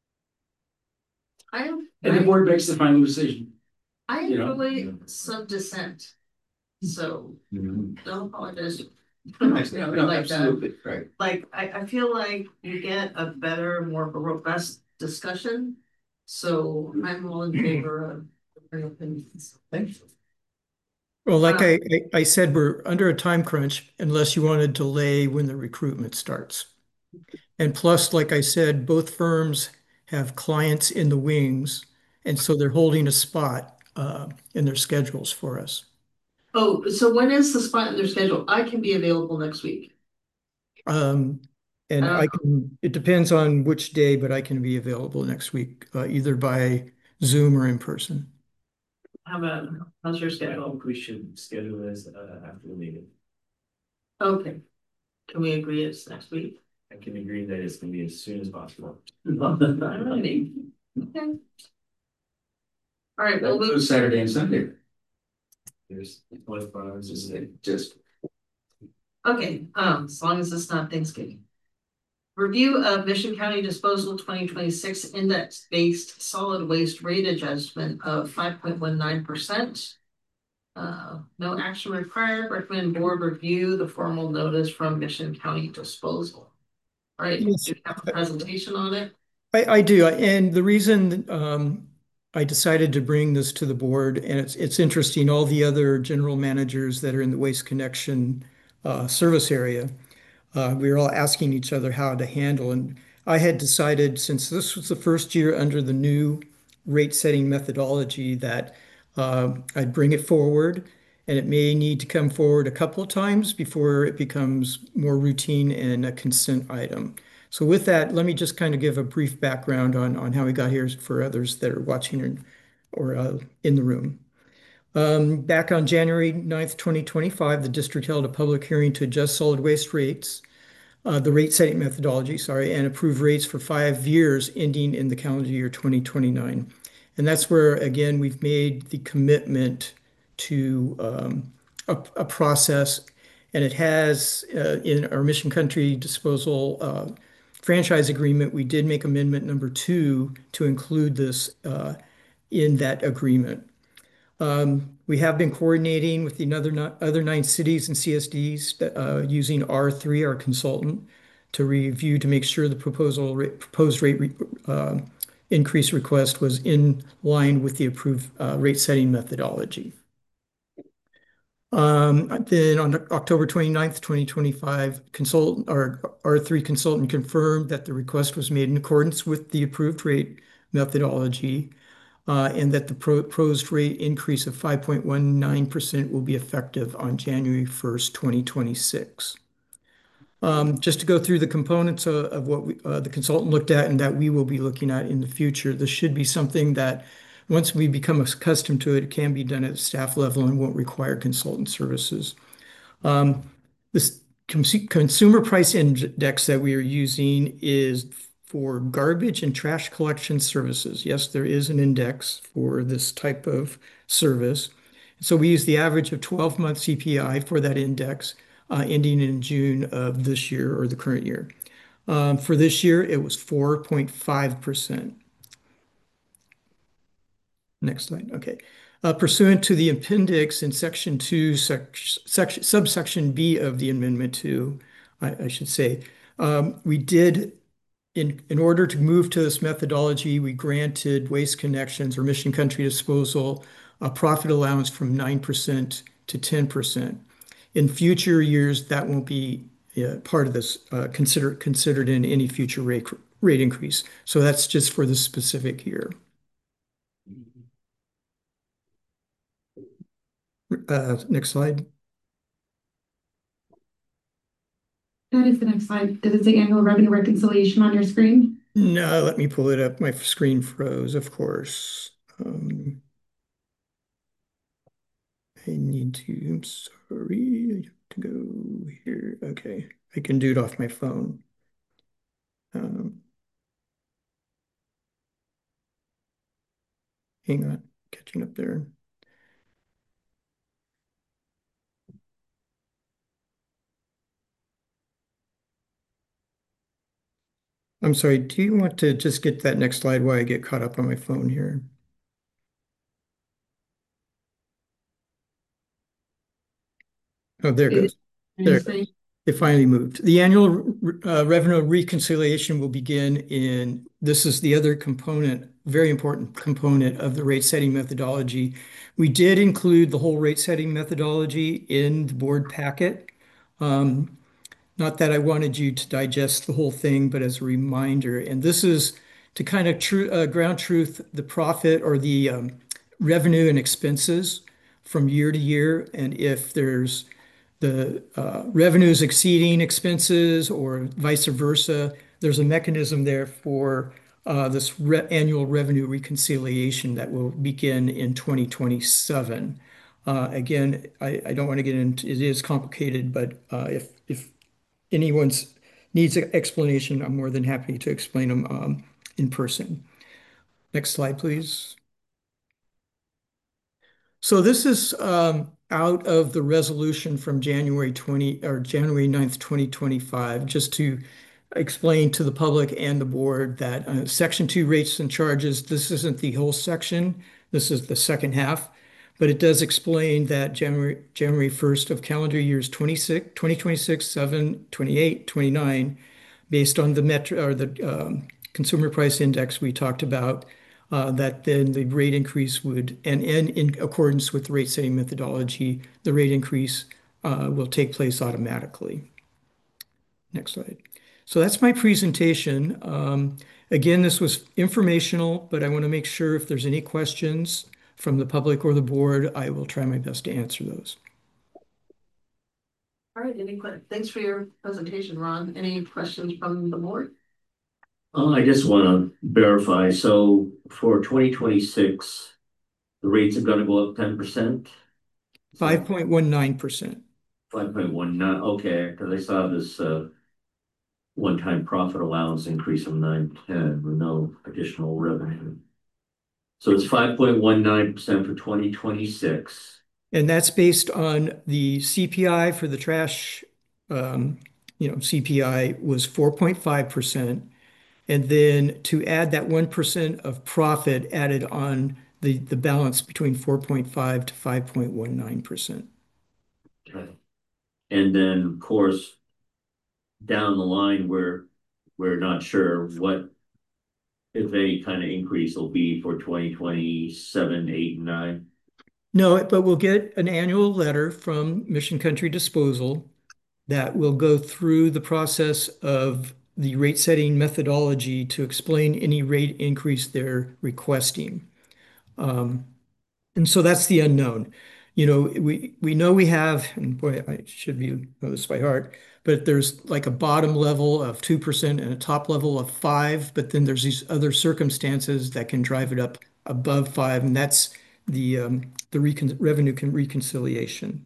I am. And the board makes the final decision. I you know. enjoy some dissent. So don't apologize. Nice, no, no, Like that. absolutely, right. Like, I, I feel like you get a better, more robust discussion. So I'm all in favor of different opinions. Thank you. Well, like Um, I, I I said, we're under a time crunch unless you want to delay when the recruitment starts. And plus, like I said, both firms have clients in the wings, and so they're holding a spot uh, in their schedules for us. Oh, so when is the spot in their schedule? I can be available next week. Um, and Uh, I can, it depends on which day, but I can be available next week, uh, either by Zoom or in person. How about, how's your I schedule? think we should schedule this uh, after the meeting. Okay. Can we agree it's next week? I can agree that it's gonna be as soon as possible. Alrighty. Okay. All right, well, That we, was Saturday and Sunday. There's twenty-four hours. Just, Just just, okay, um, as long as it's not Thanksgiving. Review of Mission County Disposal twenty twenty-six index-based solid waste rate adjustment of five point one nine percent. Uh, no action required. Recommend board review the formal notice from Mission County Disposal. All right, do Yes. you have a presentation on it? I, I do, and the reason um, I decided to bring this to the board, and it's it's interesting, all the other general managers that are in the Waste Connection uh, service area, uh, we were all asking each other how to handle. And I had decided, since this was the first year under the new rate setting methodology that uh, I'd bring it forward, and it may need to come forward a couple of times before it becomes more routine and a consent item. So with that, let me just kind of give a brief background on, on how we got here for others that are watching or, or uh, in the room. Um, back on January ninth, twenty twenty-five, the district held a public hearing to adjust solid waste rates, uh, the rate setting methodology, sorry, and approve rates for five years ending in the calendar year twenty twenty-nine. And that's where, again, we've made the commitment to um, a, a process, and it has uh, in our Mission Country Disposal uh, franchise agreement, we did make amendment number two to include this uh, in that agreement. Um, we have been coordinating with the other, other nine cities and C S Ds that, uh, using R three, our consultant, to review to make sure the proposal rate, proposed rate re, uh, increase request was in line with the approved uh, rate setting methodology. Um, then on October twenty-ninth, twenty twenty-five, consultant, our R three consultant confirmed that the request was made in accordance with the approved rate methodology. Uh, and that the proposed rate increase of five point one nine percent will be effective on January first, twenty twenty-six. Um, just to go through the components of, of what we, uh, the consultant looked at and that we will be looking at in the future, this should be something that once we become accustomed to it, it can be done at staff level and won't require consultant services. Um, this consumer price index that we are using is for garbage and trash collection services. Yes, there is an index for this type of service. So we use the average of twelve month C P I for that index, uh, ending in June of this year or the current year. Um, for this year, it was four point five percent. Next slide. Okay. Uh, pursuant to the appendix in section two, sec section, subsection B of the amendment two, I, I should say, um, we did, in, in order to move to this methodology, we granted Waste Connections or Mission Country Disposal a profit allowance from nine percent to ten percent. In future years, that won't be uh, part of this, uh, consider, considered in any future rate, rate increase. So that's just for the specific year. Uh, next slide. That is the next slide. Does it say annual revenue reconciliation on your screen? No, let me pull it up. My screen froze, of course. Um, I need to, I'm sorry, I have to go here. Okay, I can do it off my phone. Um, hang on, catching up there. I'm sorry, do you want to just get that next slide while I get caught up on my phone here? Oh, there it goes. There. It finally moved. The annual uh, revenue reconciliation will begin in, this is the other component, very important component of the rate setting methodology. We did include the whole rate setting methodology in the board packet. Um, not that I wanted you to digest the whole thing, but as a reminder, and this is to kind of true uh, ground truth the profit or the um, revenue and expenses from year to year. And if there's the uh, revenues exceeding expenses or vice versa, there's a mechanism there for uh, this re annual revenue reconciliation that will begin in twenty twenty-seven. Uh, again, I, I don't want to get into, it is complicated, but uh, if, if anyone's needs an explanation, I'm more than happy to explain them um, in person. Next slide, please. So this is um, out of the resolution from January twentieth or January ninth, twenty twenty-five, just to explain to the public and the board that uh, section two rates and charges, this isn't the whole section, this is the second half, but it does explain that January, January first of calendar years twenty-six, twenty twenty-six, seven, twenty-eight, twenty-nine, based on the metro or the um, consumer price index we talked about, Uh, that then the rate increase would, and, and in accordance with the rate setting methodology, the rate increase uh, will take place automatically. Next slide. So that's my presentation. Um, Again, this was informational, but I want to make sure if there's any questions from the public or the board, I will try my best to answer those. All right, any questions? Thanks for your presentation, Ron. Any questions from the board? Uh, I just want to verify. So for twenty twenty-six, the rates are going to go up ten percent? five point one nine percent. five point one nine, okay, because I saw this uh, one-time profit allowance increase from nine to ten with no additional revenue. So it's five point one nine percent for twenty twenty-six. And that's based on the C P I for the trash, um, you know, C P I was four point five percent. And then to add that one percent of profit added on the, the balance between four point five to five point one nine percent. Okay. And then, of course, down the line, we're, we're not sure what, if any kind of increase will be for twenty twenty-seven, eight, and nine. No, but we'll get an annual letter from Mission Country Disposal that will go through the process of the rate setting methodology to explain any rate increase they're requesting. Um, and so that's the unknown. You know, we, we know we have, and boy, I should be know this by heart, but there's like a bottom level of two percent and a top level of five, but then there's these other circumstances that can drive it up above five, and that's the um, the recon revenue con reconciliation.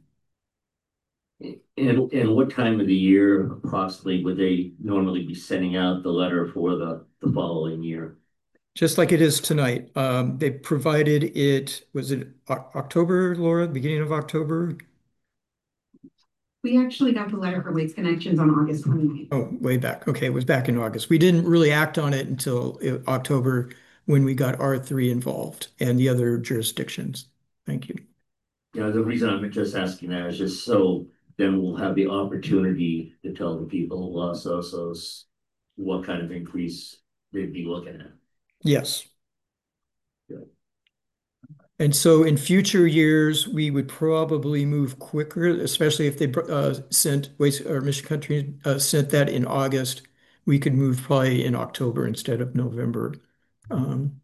And, and what time of the year approximately would they normally be sending out the letter for the, the following year? Just like it is tonight. Um, they provided it, was it October, Laura, beginning of October? We actually got the letter for Waste Connections on August twenty-ninth. Oh, way back. Okay, it was back in August. We didn't really act on it until October when we got R three involved and the other jurisdictions. Thank you. Yeah, the reason I'm just asking that is just so then we'll have the opportunity to tell the people of Los Osos what kind of increase they'd be looking at. Yes. Good. And so in future years, we would probably move quicker, especially if they uh, sent Waste or Mission Country uh, sent that in August. We could move probably in October instead of November, um,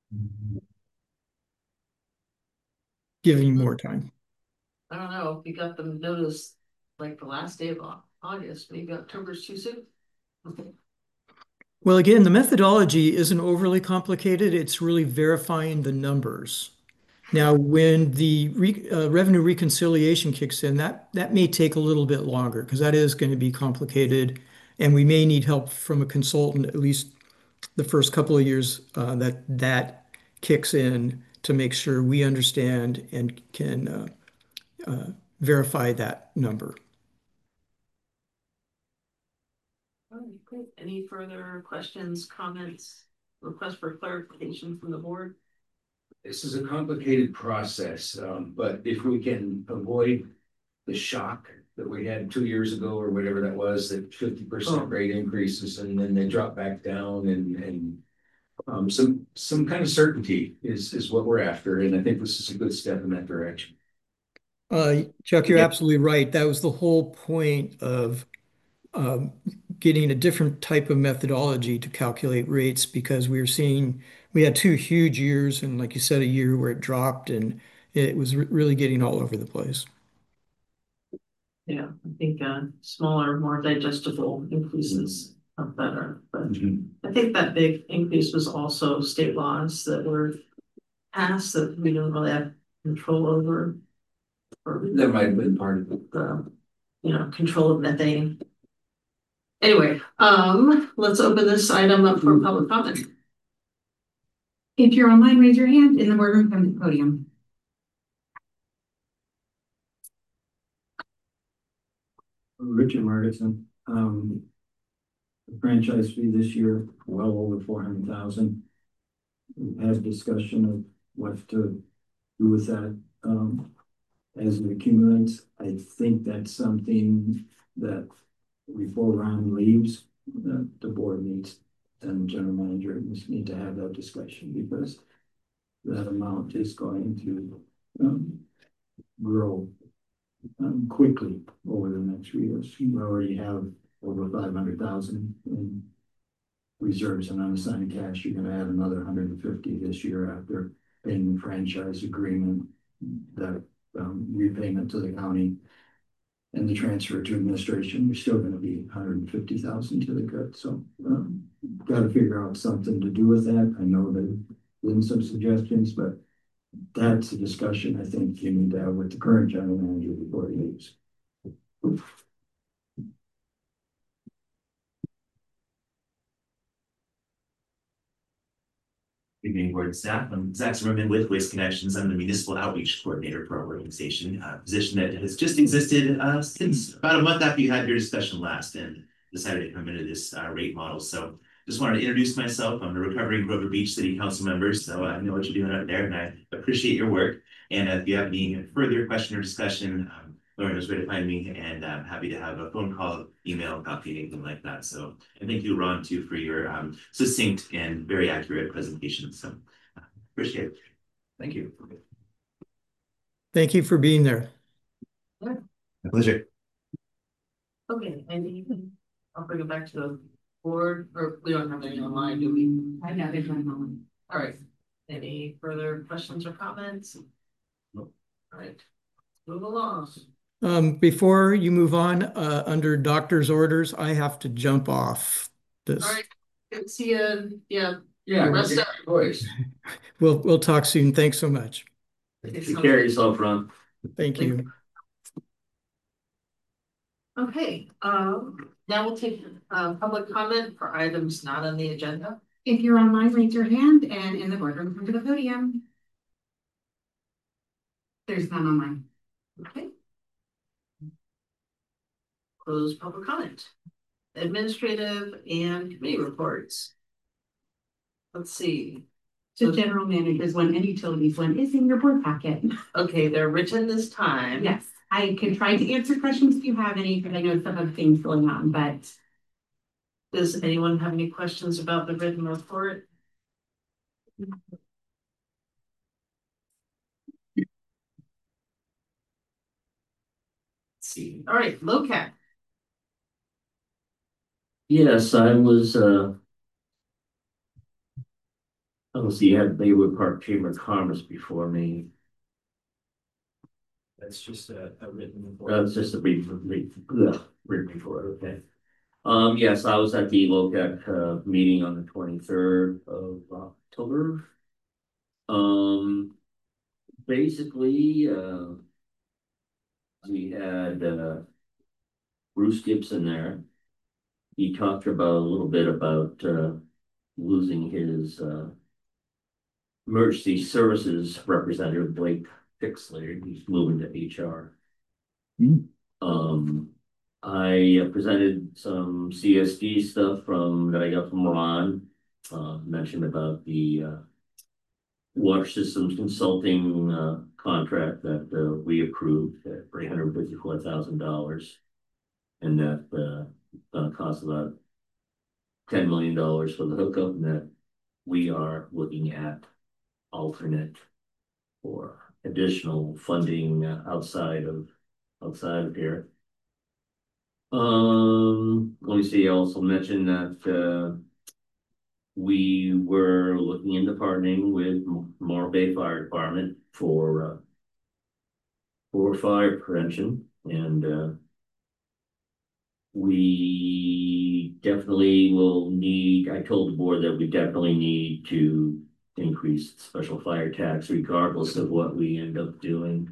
giving more time. I don't know if you got them notice like the last day of August, maybe October's too soon. Okay. Well, again, the methodology isn't overly complicated. It's really verifying the numbers. Now, when the re, uh, revenue reconciliation kicks in, that, that may take a little bit longer because that is going to be complicated. And we may need help from a consultant, at least the first couple of years uh, that that kicks in to make sure we understand and can uh, uh, verify that number. All right, great. Any further questions, comments, requests for clarification from the board? This is a complicated process, um, but if we can avoid the shock that we had two years ago or whatever that was, that fifty percent Oh. rate increases and then they drop back down and, and um, some, some kind of certainty is, is what we're after. And I think this is a good step in that direction. Uh, Chuck, you're Yeah. absolutely right. That was the whole point of um, getting a different type of methodology to calculate rates because we were seeing, we had two huge years and like you said, a year where it dropped and it was re really getting all over the place. Yeah, I think uh, smaller, more digestible increases are better, but Mm-hmm. I think that big increase was also state laws that were passed that we don't really have control over. Or That might have been part of it. the, you know, control of methane. Anyway, um, let's open this item up for public comment. If you're online, raise your hand. In the boardroom, come to the podium. Richard Martinson, um, the franchise fee this year, well over four hundred thousand. We've had discussion of what to do with that, um, as it accumulates. I think that's something that before Ron leaves, the, the board needs and general manager just need to have that discussion because that amount is going to, um, grow Um, quickly over the next few years. We already have over five hundred thousand in reserves and unassigned cash, you're gonna add another hundred and fifty this year after paying the franchise agreement, that um, repayment to the county and the transfer to administration. You're still gonna be one hundred and fifty thousand to the good. So um, gotta figure out something to do with that. I know there's been some suggestions, but that's a discussion I think you need to have with the current general manager before he leaves. Good evening, board staff. I'm Zach Zimmerman with Waste Connections. I'm the municipal outreach coordinator for our organization, a position that has just existed uh, since about a month after you had your discussion last and decided to come into this uh, rate model. So just wanted to introduce myself. I'm a recovering Grover Beach City Council member, so I know what you're doing out there and I appreciate your work. And if you have any further question or discussion, um, Lauren knows where to find me, and I'm happy to have a phone call, email, copy, anything like that. So, and thank you, Ron, too, for your um, succinct and very accurate presentation. So, uh, appreciate it. Thank you. Thank you for being there. My pleasure. Okay, and I'll bring it back to the board, or we don't have any online, do we? I know there's one online. All right. Any further questions or comments? No. All right, move along. Um, before you move on, uh, under doctor's orders, I have to jump off this. All right, good to see you. Yeah. Yeah, Rest up. voice. We'll, we'll talk soon. Thanks so much. Take care of yourself, Ron. Thank you. Okay, um, now we'll take uh public comment for items not on the agenda. If you're online, raise your hand, and in the boardroom, come to the podium. There's none online. Okay. Close public comment. Administrative and committee reports. Let's see. So general managers one and utilities one is in your board packet. Okay, they're written this time. Yes, I can try to answer questions if you have any, but I know some of the things going on, but. Does anyone have any questions about the written report? Let's see. All right, L O C A T. Yes, I was, uh, oh, so you had Baywood Park Chamber of Commerce before me. That's just a, a written report. That's just a brief, brief, ugh, written report, okay. Um, yes, I was at the L O C A T, uh, meeting on the twenty-third of October. Um, basically, uh, we had, uh, Bruce Gibson there. He talked about a little bit about, uh, losing his, uh, emergency services representative, Blake Fixler. He's moving to H R. Mm. Um, I presented some C S D stuff from that I got from Ron. Uh, mentioned about the uh, water systems consulting uh, contract that uh, we approved at three hundred fifty-four thousand dollars, and that uh, going to cost about ten million dollars for the hookup, and that we are looking at alternate or additional funding uh, outside of outside of here. Um, let me see, I also mentioned that uh, we were looking into partnering with Morro Bay Fire Department for uh, for fire prevention, and uh, we definitely will need, I told the board that we definitely need to increase special fire tax regardless of what we end up doing.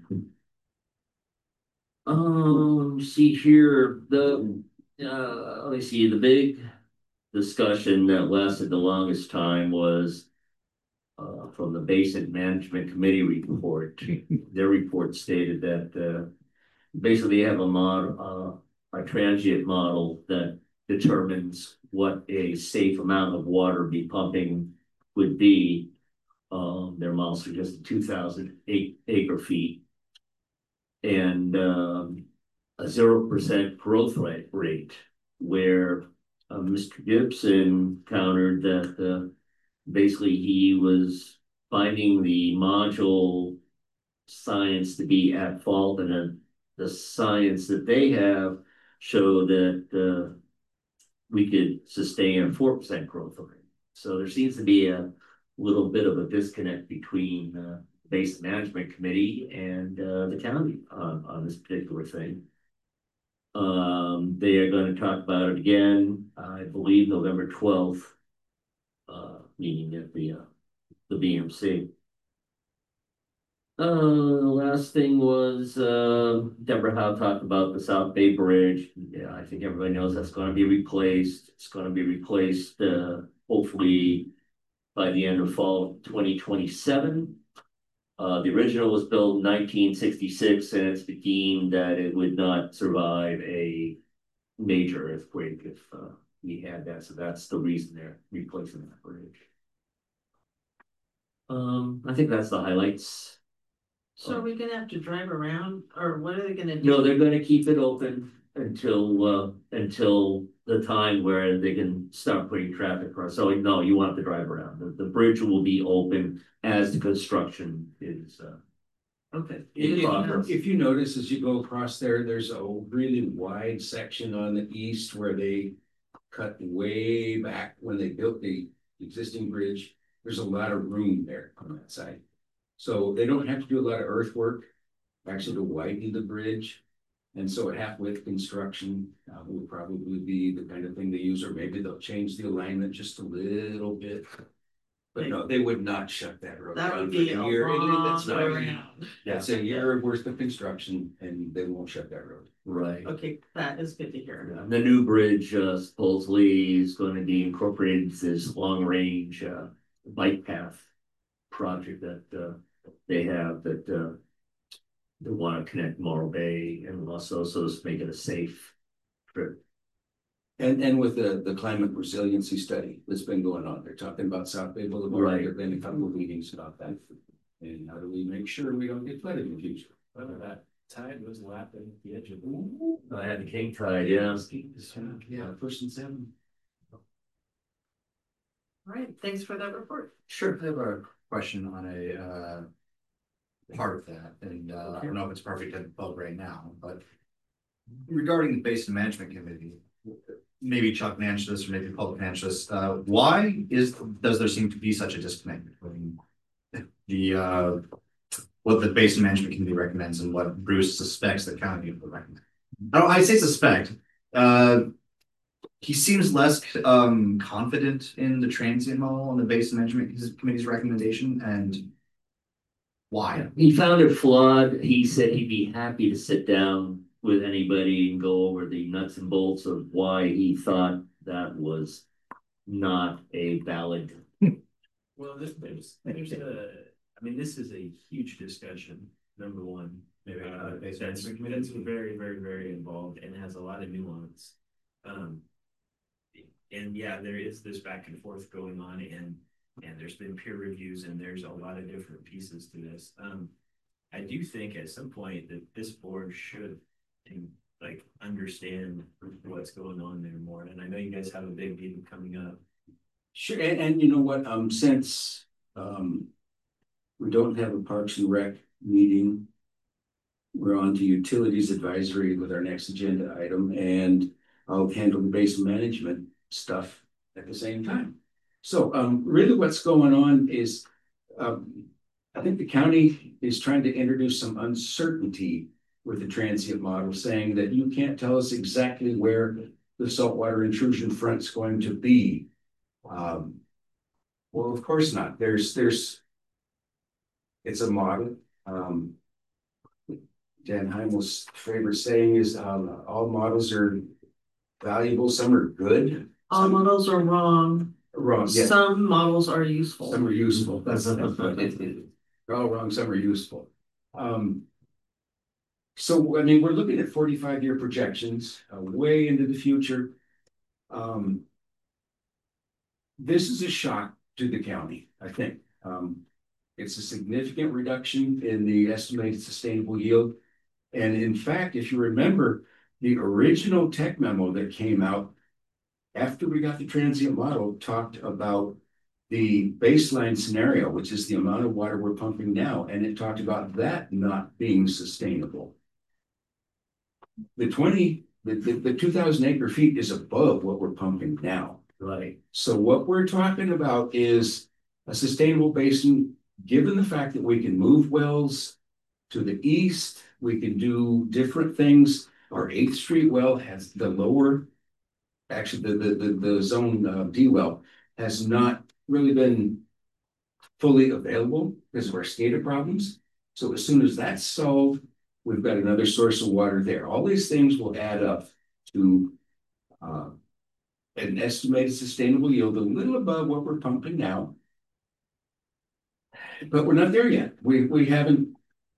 Um, see here, the, uh, let me see, the big discussion that lasted the longest time was uh, from the Basin Management Committee report. Their report stated that uh, basically they have a model, uh, a transient model that determines what a safe amount of water be pumping would be. Um, their model suggested two thousand acre feet. And um, a zero percent growth rate, rate where uh, Mister Gibson countered that uh, basically he was finding the module science to be at fault, and then the science that they have show that uh, we could sustain a four percent growth rate. So there seems to be a little bit of a disconnect between uh, the Basin Management Committee and uh, the county on, on this particular thing. Um, they are going to talk about it again, I believe, November twelfth, uh, meeting at the uh, the B M C. Uh, the last thing was uh, Deborah Howe talked about the South Bay Bridge. Yeah, I think everybody knows that's going to be replaced. It's going to be replaced uh, hopefully by the end of fall twenty twenty-seven. Uh, the original was built in nineteen sixty-six, and it's deemed that it would not survive a major earthquake if uh, we had that. So that's the reason they're replacing that bridge. Um, I think that's the highlights. So are we gonna have to drive around, or what are they gonna do? No, they're gonna keep it open until, uh, until the time where they can start putting traffic across. So no, you won't have to drive around. The, the bridge will be open as the construction is, uh. Okay. in If, progress. if you notice, as you go across there, there's a really wide section on the east where they cut way back when they built the existing bridge. There's a lot of room there on that side. So they don't have to do a lot of earthwork, actually, to widen the bridge. And so a half-width construction uh, will probably be the kind of thing they use, or maybe they'll change the alignment just a little bit. But no, they would not shut that road That down would for be a a year. It- long That's not way even- around. That's a year worth of construction, and they won't shut that road. Right. Okay, that is good to hear. Yeah, the new bridge uh, supposedly is going to be incorporated into this long range uh, bike path project that uh, they have that uh, they want to connect Morro Bay and Los Osos, make it a safe trip. And, and with the, the climate resiliency study that's been going on, they're talking about South Bay Boulevard. Right. There've been a couple of meetings about that. And how do we make sure we don't get flooded in the future? Whether that tide was lapping the edge of the. I had the king tide, yeah. Yeah, first and seven. All right, thanks for that report. Sure. I have a question on a uh part of that, and uh I don't know if it's perfect to vote right now, but regarding the Basin Management Committee, maybe Chuck can answer this, or maybe Public can answer this, uh why is, does there seem to be such a disconnect between the uh what the Basin Management Committee recommends and what Bruce suspects the county would recommend? I don't, I say suspect, uh he seems less um confident in the transient model on the Basin Management Committee's recommendation, and why? He found it flawed. He said he'd be happy to sit down with anybody and go over the nuts and bolts of why he thought that was not a valid. Well, there's, there's, there's a, I mean, this is a huge discussion, number one. Maybe Uh, another Basin that's, Management that's Committee. very, very, very involved and has a lot of nuance. Um, and yeah, there is this back and forth going on, and, and there's been peer reviews, and there's a lot of different pieces to this. Um, I do think at some point that this board should, like, understand what's going on there more. And I know you guys have a big meeting coming up. Sure, and, and you know what, um, since, um, we don't have a Parks and Rec meeting, we're on to Utilities Advisory with our next agenda item, and I'll handle the Basin Management stuff at the same time. So, um, really what's going on is, um, I think the county is trying to introduce some uncertainty with the transient model, saying that you can't tell us exactly where the saltwater intrusion front's going to be. Um, well, of course not. There's, there's, it's a model. Um, Dan Heimel's favorite saying is, um, all models are valuable, some are good. All some- models are wrong. Wrong, yeah. Some models are useful. Some are useful. That's, that's what it is. They're all wrong, some are useful. Um, so, I mean, we're looking at forty-five year projections, uh, way into the future. Um, this is a shock to the county, I think. Um, it's a significant reduction in the estimated sustainable yield. And in fact, if you remember, the original tech memo that came out after we got the transient model talked about the baseline scenario, which is the amount of water we're pumping now, and it talked about that not being sustainable. The twenty the, the, the two thousand acre feet is above what we're pumping now. Right. So what we're talking about is a sustainable basin, given the fact that we can move wells to the east, we can do different things. Our eighth Street well has the lower, actually the, the, the, the zone uh, D well has not really been fully available because of our SCADA problems. So as soon as that's solved, we've got another source of water there. All these things will add up to uh, an estimated sustainable yield a little above what we're pumping now. But we're not there yet. We we haven't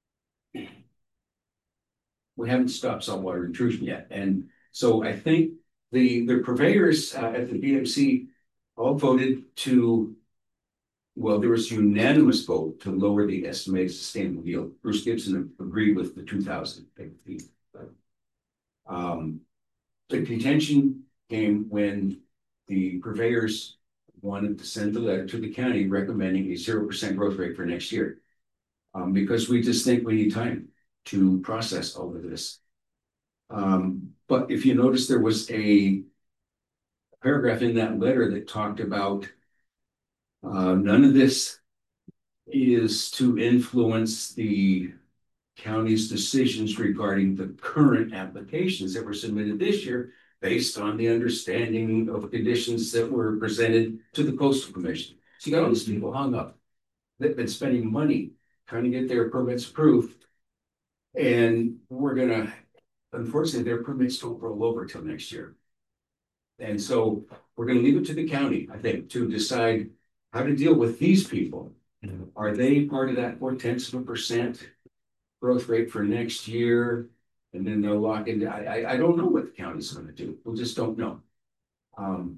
we haven't stopped saltwater intrusion yet. And so I think the the purveyors uh, at the B M C all voted to, well, there was a unanimous vote to lower the estimated sustainable yield. Bruce Gibson agreed with the two thousand feet. Um, the contention came when the purveyors wanted to send a letter to the county recommending a zero percent growth rate for next year. Um, because we just think we need time to process all of this. Um, but if you notice, there was a paragraph in that letter that talked about uh, none of this is to influence the county's decisions regarding the current applications that were submitted this year based on the understanding of conditions that were presented to the Coastal Commission. So you got all these people hung up. They've been spending money trying to get their permits approved. And we're gonna, unfortunately, their permits don't roll over till next year. And so we're gonna leave it to the county, I think, to decide how to deal with these people. Are they part of that four tenths of a percent growth rate for next year? And then they'll lock into, I, I, I don't know what the county's gonna do. We just don't know. Um,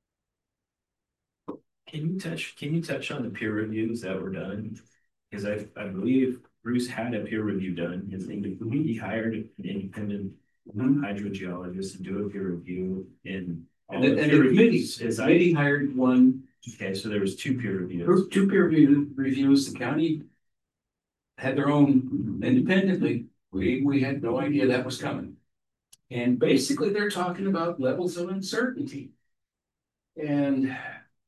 Can you touch, can you touch on the peer reviews that were done? Because I, I believe Bruce had a peer review done. His name, he hired an independent hydrogeologist to do a peer review in all and the the, and peer the committee, reviews. the committee hired one. Okay, so there was two peer reviews. Two peer review reviews. The county had their own independently. We we had no idea that was coming. And basically they're talking about levels of uncertainty. And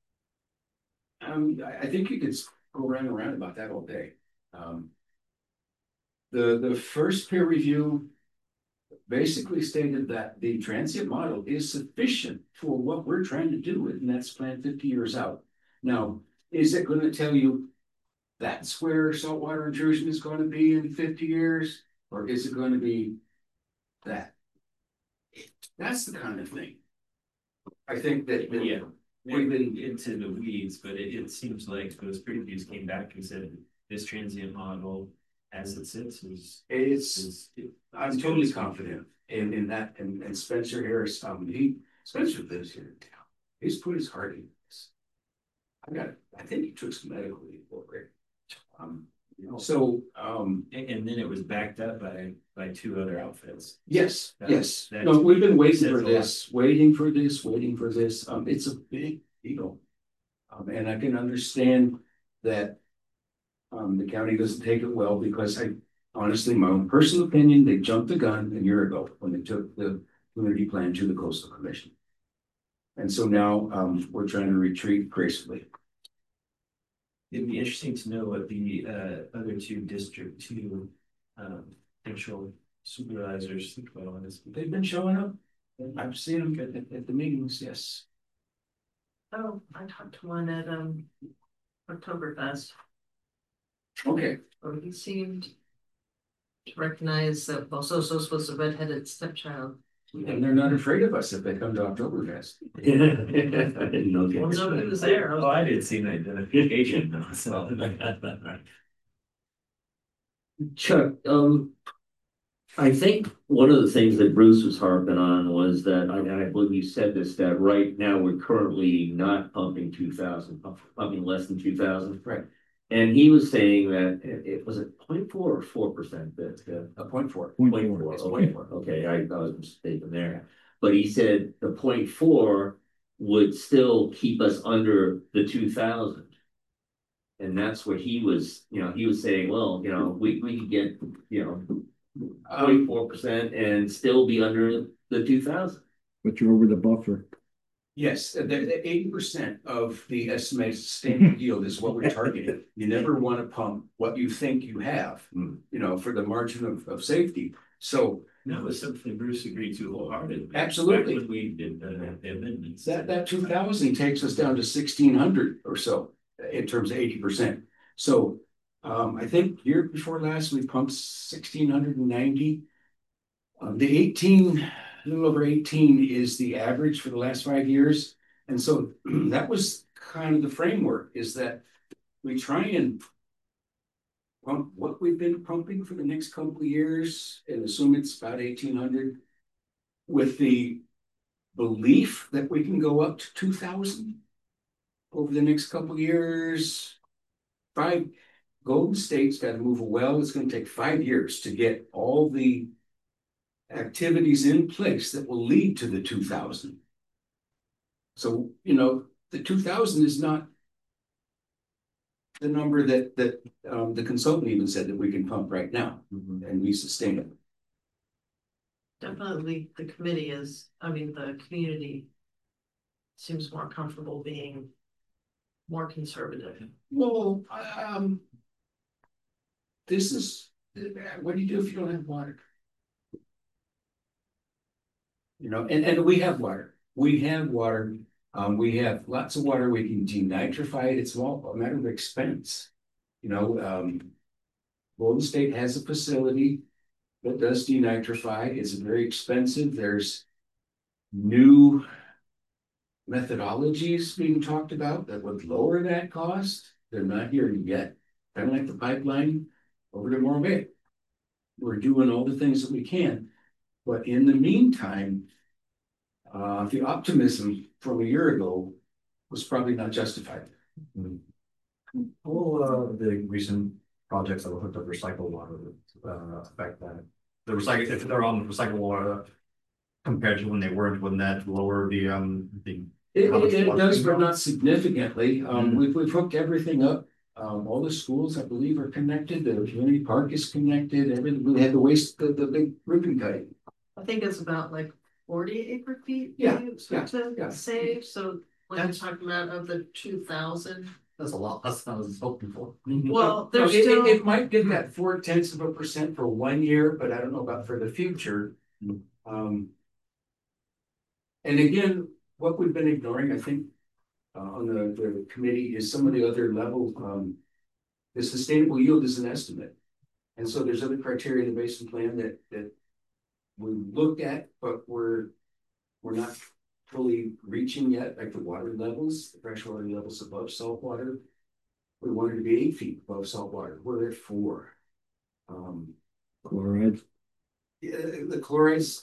um, I think you could go around and around about that all day. Um, the, the first peer review basically stated that the transient model is sufficient for what we're trying to do, and that's planned fifty years out. Now, is it going to tell you that's where saltwater intrusion is going to be in fifty years? Or is it going to be that? That's the kind of thing. I think that, that Yeah, we've been into the weeds, but it, it seems like those peer reviews came back and said this transient model as it sits is it's is it, I'm totally confident in, in that. And, and Spencer Harris, um, he Spencer lives here in town. He's put his heart into this. I got, I think he took some medical leave for it. Um, you know, so um, and, and then it was backed up by by two other outfits. yes, That- yes. that No, we've been waiting says for a lot. this, waiting for this, waiting for this. Um, it's a big deal. Um, and I can understand that um, the county doesn't take it well because I honestly, my own personal opinion, they jumped the gun a year ago when they took the community plan to the Coastal Commission. And so now um, we're trying to retreat gracefully. It'd be interesting to know what the uh, other two District Two um, potential supervisors think about all this. They've been showing up. I've seen them at, at, at the meetings, yes. Oh, I talked to one at um Oktoberfest. Okay. Oh, he seemed to recognize that Bososos was a redheaded stepchild. And they're not afraid of us if they come to Oktoberfest. I didn't know. Well, nobody was there. I was Oh, I did see an identification though, so. Chuck, um, I think one of the things that Bruce was harping on was that, I, I believe you said this, that right now we're currently not pumping two thousand, pumping less than two thousand. Right. And he was saying that it, it was a point four or four percent that, uh, A point four. Point four, It's okay, point four. okay, I, I was mistaken there. But he said the point four would still keep us under the two thousand. And that's where he was, you know, he was saying, well, you know, we, we could get, you know, Um, percent and still be under the two thousand. But you're over the buffer. yes, the, the eighty percent of the estimated sustainable yield is what we're targeting. You never want to pump what you think you have, you know, for the margin of, of safety. So That was something Bruce agreed to wholeheartedly. Absolutely. Back when we did the the amendments. that, that two thousand takes us down to sixteen hundred or so in terms of eighty percent. So um, I think year before last, we pumped sixteen hundred and ninety. Um, the eighteen, a little over eighteen is the average for the last five years. And so that was kind of the framework, is that we try and pump what we've been pumping for the next couple of years and assume it's about eighteen hundred, with the belief that we can go up to two thousand over the next couple of years. Five, Golden State's got to move a well. It's going to take five years to get all the activities in place that will lead to the two thousand. So, you know, the two thousand is not the number that that um, the consultant even said that we can pump right now, mm-hmm. and we sustain it. Definitely the committee is, I mean, the community seems more comfortable being more conservative. Well, um, this is, what do you do if you don't have water? You know, and, and we have water. We have water. Um, we have lots of water. We can denitrify it. It's all a matter of expense. You know, um, Golden State has a facility that does denitrify. It's very expensive. There's new methodologies being talked about that would lower that cost. They're not here yet. Kind of like the pipeline over to Morro Bay. We're doing all the things that we can. But in the meantime, uh, the optimism from a year ago was probably not justified. Mm-hmm. All uh, the recent projects that were hooked up recycled water uh, affect that. The recycle, if they're on recycled water compared to when they weren't, wouldn't that lower the um the? It, it, it does, but not significantly. Um, mm-hmm. we've we've hooked everything up. Um, all the schools, I believe, are connected. The community park is connected. Everything. We had the waste, the, the big ribbon cutting. I think it's about like forty acre feet. Yeah, yeah, to yeah. save. So when I'm talking about of the two thousand, that's a lot less than I was hoping for. Well, no, there's it, still it, it might get that four tenths of a percent for one year, but I don't know about for the future. Um, and again, what we've been ignoring, I think, uh, on the, the committee is some of the other level. Um, the sustainable yield is an estimate, and so there's other criteria in the basin plan that that we look at, but we're we're not fully reaching yet, like the water levels, the freshwater levels above salt water. We wanted to be eight feet above salt water. We're at four. Um, Chloride. Yeah, the chlorides,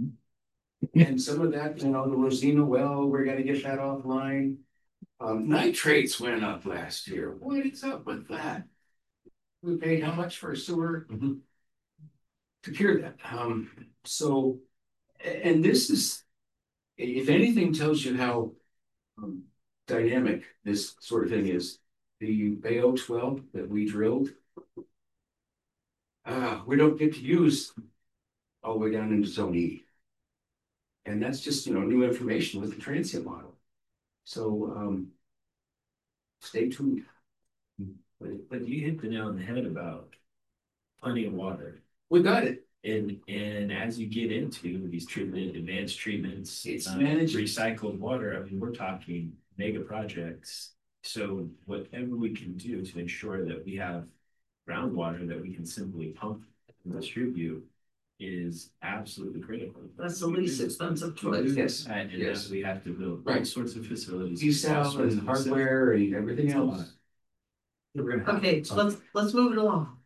and some of that, you know, the Rosina well, we're gonna get that offline. Um, nitrates went up last year. What is up with that? We paid how much for a sewer mm-hmm. to cure that? Um, so, and this is, if anything tells you how um, dynamic this sort of thing is, the Bay Oaks well that we drilled, uh, we don't get to use all the way down into zone E. And that's just, you know, new information with the transient model. So um, stay tuned. But, but you hit the nail on the head about plenty of water. We got it. And and as you get into these treatment, advanced treatments, it's um, managed recycled water. I mean, we're talking mega projects. So whatever we can do to ensure that we have groundwater that we can simply pump and distribute is absolutely critical. That's the least expensive choice. Yes, and yes. we have to build all right. sorts of facilities, Desal and hardware and everything else. Okay, so let's let's move it along.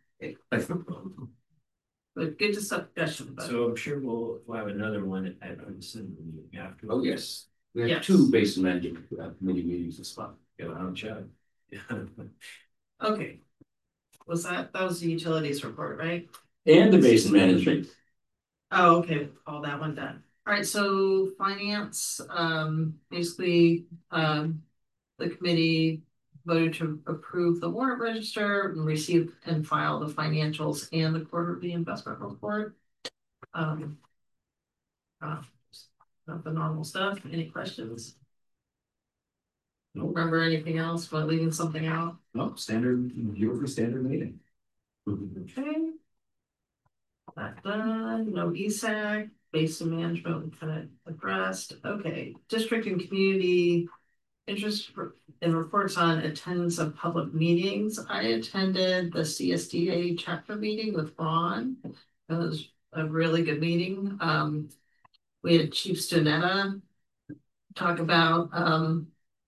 But good discussion. So I'm sure we'll we'll have another one at our assembly meeting after. Oh yes, we have yes. two basin management uh, committee meetings this month. Go on, Chad. Okay, was that that was the utilities report, right? And the basin management. Oh, okay, all that one done. All right, so finance, um, basically, um, the committee voted to approve the warrant register and receive and file the financials and the quarterly investment report. Um, uh, not the normal stuff. Any questions? Don't remember anything else, but leaving something out. No, standard, beautiful standard meeting. Okay. That done, no E S A C, basin management, we kind of addressed. Okay, district and community interest and reports on attendance of public meetings. I attended the C S D A chapter meeting with Ron. It was a really good meeting. Um, we had Chief Stonetta talk about um,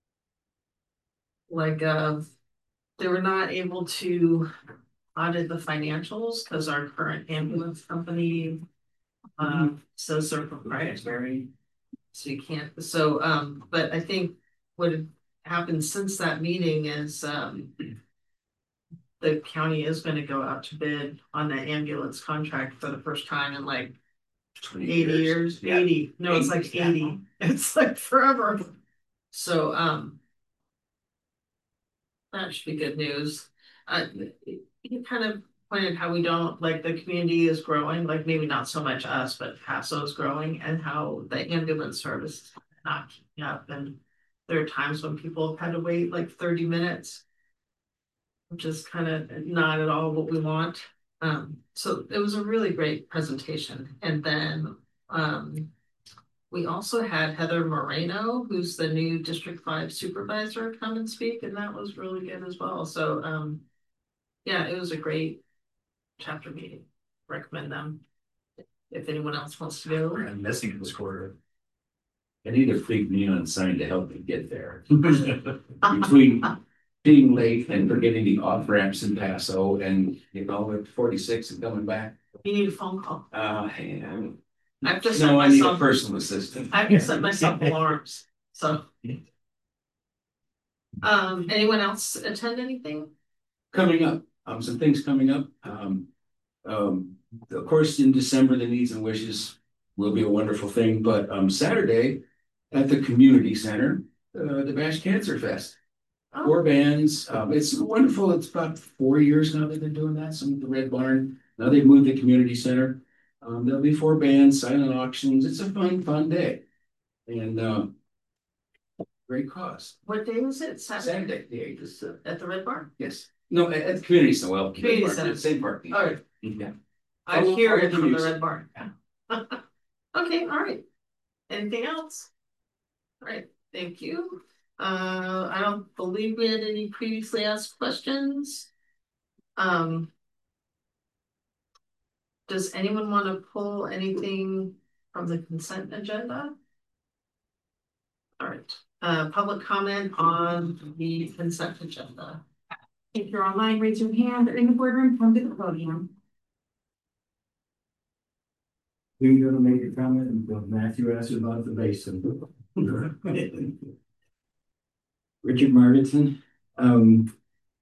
like uh, they were not able to audit the financials because our current ambulance company uh, says they're proprietary. So you can't, so, um, but I think what had happened since that meeting is um, the county is going to go out to bid on the ambulance contract for the first time in like eighty years, Yeah. eighty, no, it's like Yeah. eighty, it's like forever. So, um, that should be good news. Uh, you kind of pointed how we don't, like the community is growing, like maybe not so much us, but Paso is growing, and how the ambulance service is not keeping up. And there are times when people have had to wait like thirty minutes, which is kind of not at all what we want. Um, so it was a really great presentation. And then um, we also had Heather Moreno, who's the new District five supervisor, come and speak, and that was really good as well. So um, yeah, it was a great chapter meeting. Recommend them if anyone else wants to go. I'm missing it this quarter. I need a big neon sign to help me get there. Between being late and forgetting the off ramps in Paso and, you know, at forty-six and coming back. You need a phone call. Uh, and I've just set no, I need a myself, personal assistant. I've just set myself alarms. So um, anyone else attend anything? Coming up, um, some things coming up. Um, um, of course, in December, the needs and wishes will be a wonderful thing. But um, Saturday at the community center, uh, the Bash Cancer Fest. Oh. Four bands. Um, it's wonderful. It's about four years now they've been doing that. Some of the Red Barn. Now they've moved to community center. Um, there'll be four bands, silent auctions. It's a fun, fun day, and uh, great cause. What day was it? Saturday? Saturday, the eighth. At the Red Barn? Yes. No, at, at the community center. Well, Community Red Barn, center. same parking. All right. Yeah. I I'll- hear I'll it from the introduce Red it. Barn. Okay, all right. Anything else? All right, thank you. Uh, I don't believe we had any previously asked questions. Um, does anyone want to pull anything from the consent agenda? All right, uh, public comment on the consent agenda. If you're online, raise your hand, or in the boardroom, come to the podium. We're gonna make a comment, and Matthew asked about the basin. Richard Martinson, um.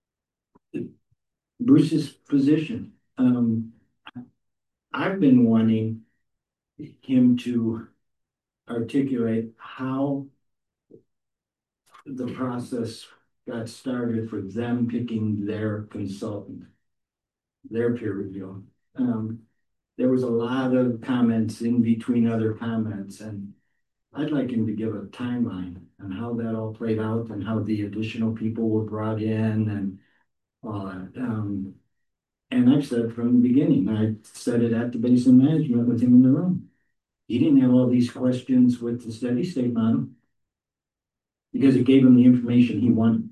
Bruce's position, um. I've been wanting him to articulate how the process got started for them picking their consultant, their peer review. Um, there was a lot of comments in between other comments, and I'd like him to give a timeline on how that all played out and how the additional people were brought in and all that. Um, and I've said from the beginning, I said it at the basin management with him in the room. He didn't have all these questions with the steady state model because it gave him the information he wanted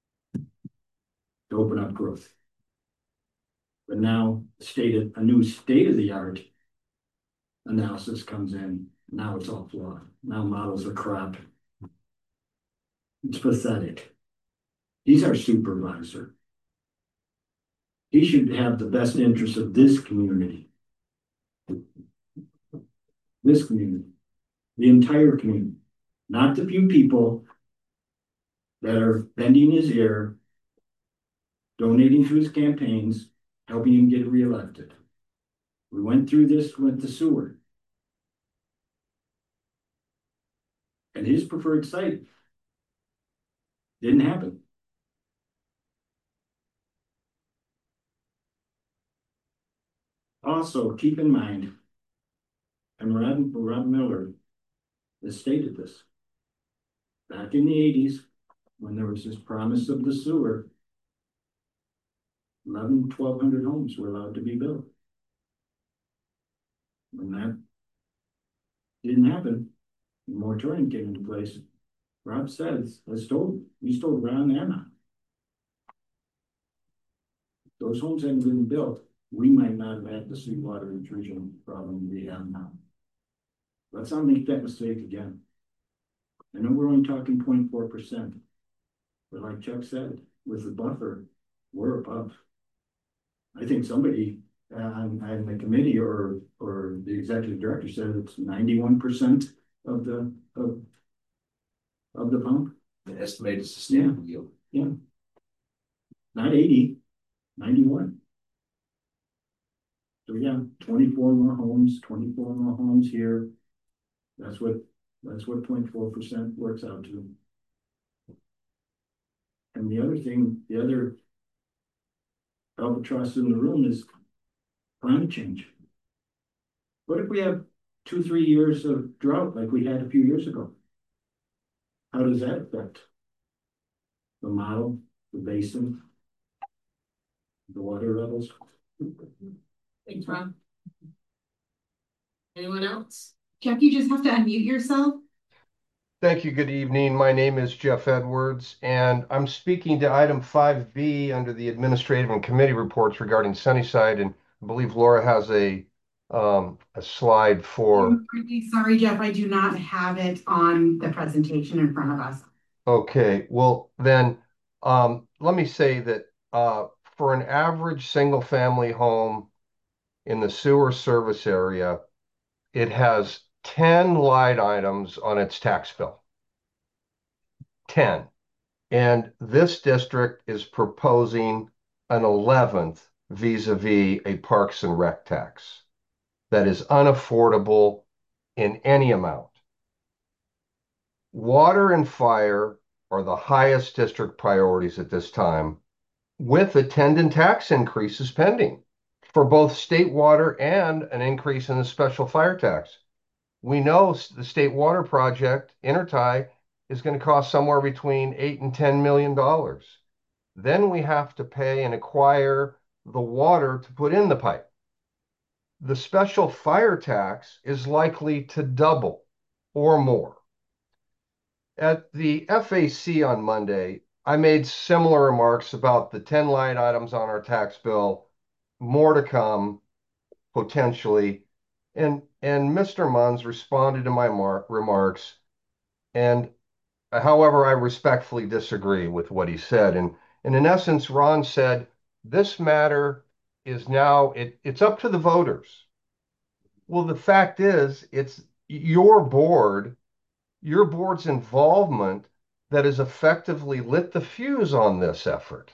to open up growth. But now state a new state of the art analysis comes in. Now it's all flawed. Now models are crap. It's pathetic. He's our supervisor. He should have the best interest of this community. This community. The entire community. Not the few people that are bending his ear, donating to his campaigns, helping him get reelected. We went through this with the sewer. And his preferred site didn't happen. Also, keep in mind, and Rob, Rob Miller has stated this. Back in the eighties, when there was this promise of the sewer, eleven, twelve hundred homes were allowed to be built. When that didn't happen, the moratorium came into place. Rob says, as told, he's told Ron Anna, those homes hadn't been built, we might not have had the seawater intrusion problem we have now. Let's not make that mistake again. I know we're only talking zero point four percent, but like Chuck said, with the buffer, we're above. I think somebody on, on the committee or or the executive director said it's ninety-one percent of the of, of the pump. The estimated sustainable yield. Yeah. Not eighty, ninety-one. So yeah, twenty-four more homes, twenty-four more homes here. That's what that's what zero point four percent works out to. And the other thing, the other albatross in the room is climate change. What if we have two, three years of drought like we had a few years ago? How does that affect the model, the basin, the water levels? Thanks, Ron. Anyone else? Jeff, you just have to unmute yourself. Thank you. Good evening. My name is Jeff Edwards, and I'm speaking to item five B under the administrative and committee reports regarding Sunnyside, and I believe Laura has a um, a slide for. I'm really sorry, Jeff. I do not have it on the presentation in front of us. Okay, well then, um, let me say that uh, for an average single-family home in the sewer service area, it has ten line items on its tax bill. ten. And this district is proposing an eleventh vis-a-vis a Parks and Rec tax that is unaffordable in any amount. Water and fire are the highest district priorities at this time, with attendant tax increases pending for both state water and an increase in the special fire tax. We know the state water project, Intertie, is going to cost somewhere between eight and ten million dollars. Then we have to pay and acquire the water to put in the pipe. The special fire tax is likely to double or more. At the F A C on Monday, I made similar remarks about the ten line items on our tax bill, more to come, potentially. And, and Mister Munns responded to my remarks, and however, I respectfully disagree with what he said. And, and in essence, Ron said, this matter is now, it, it's up to the voters. Well, the fact is, it's your board, your board's involvement that has effectively lit the fuse on this effort.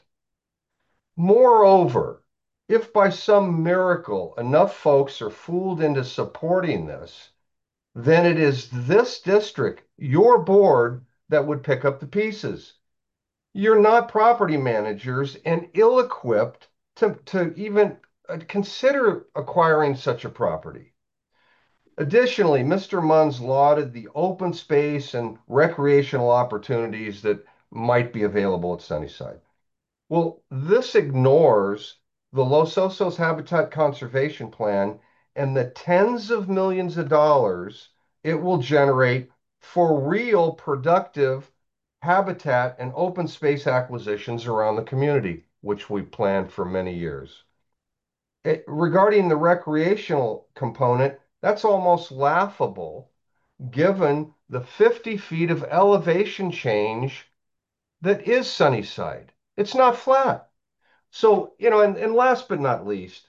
Moreover, if by some miracle enough folks are fooled into supporting this, then it is this district, your board, that would pick up the pieces. You're not property managers and ill-equipped to, to even consider acquiring such a property. Additionally, Mister Munns lauded the open space and recreational opportunities that might be available at Sunnyside. Well, this ignores the Los Osos Habitat Conservation Plan and the tens of millions of dollars it will generate for real productive habitat and open space acquisitions around the community, which we planned for many years. It, regarding the recreational component, that's almost laughable given the fifty feet of elevation change that is Sunnyside. It's not flat. So, you know, and, and last but not least,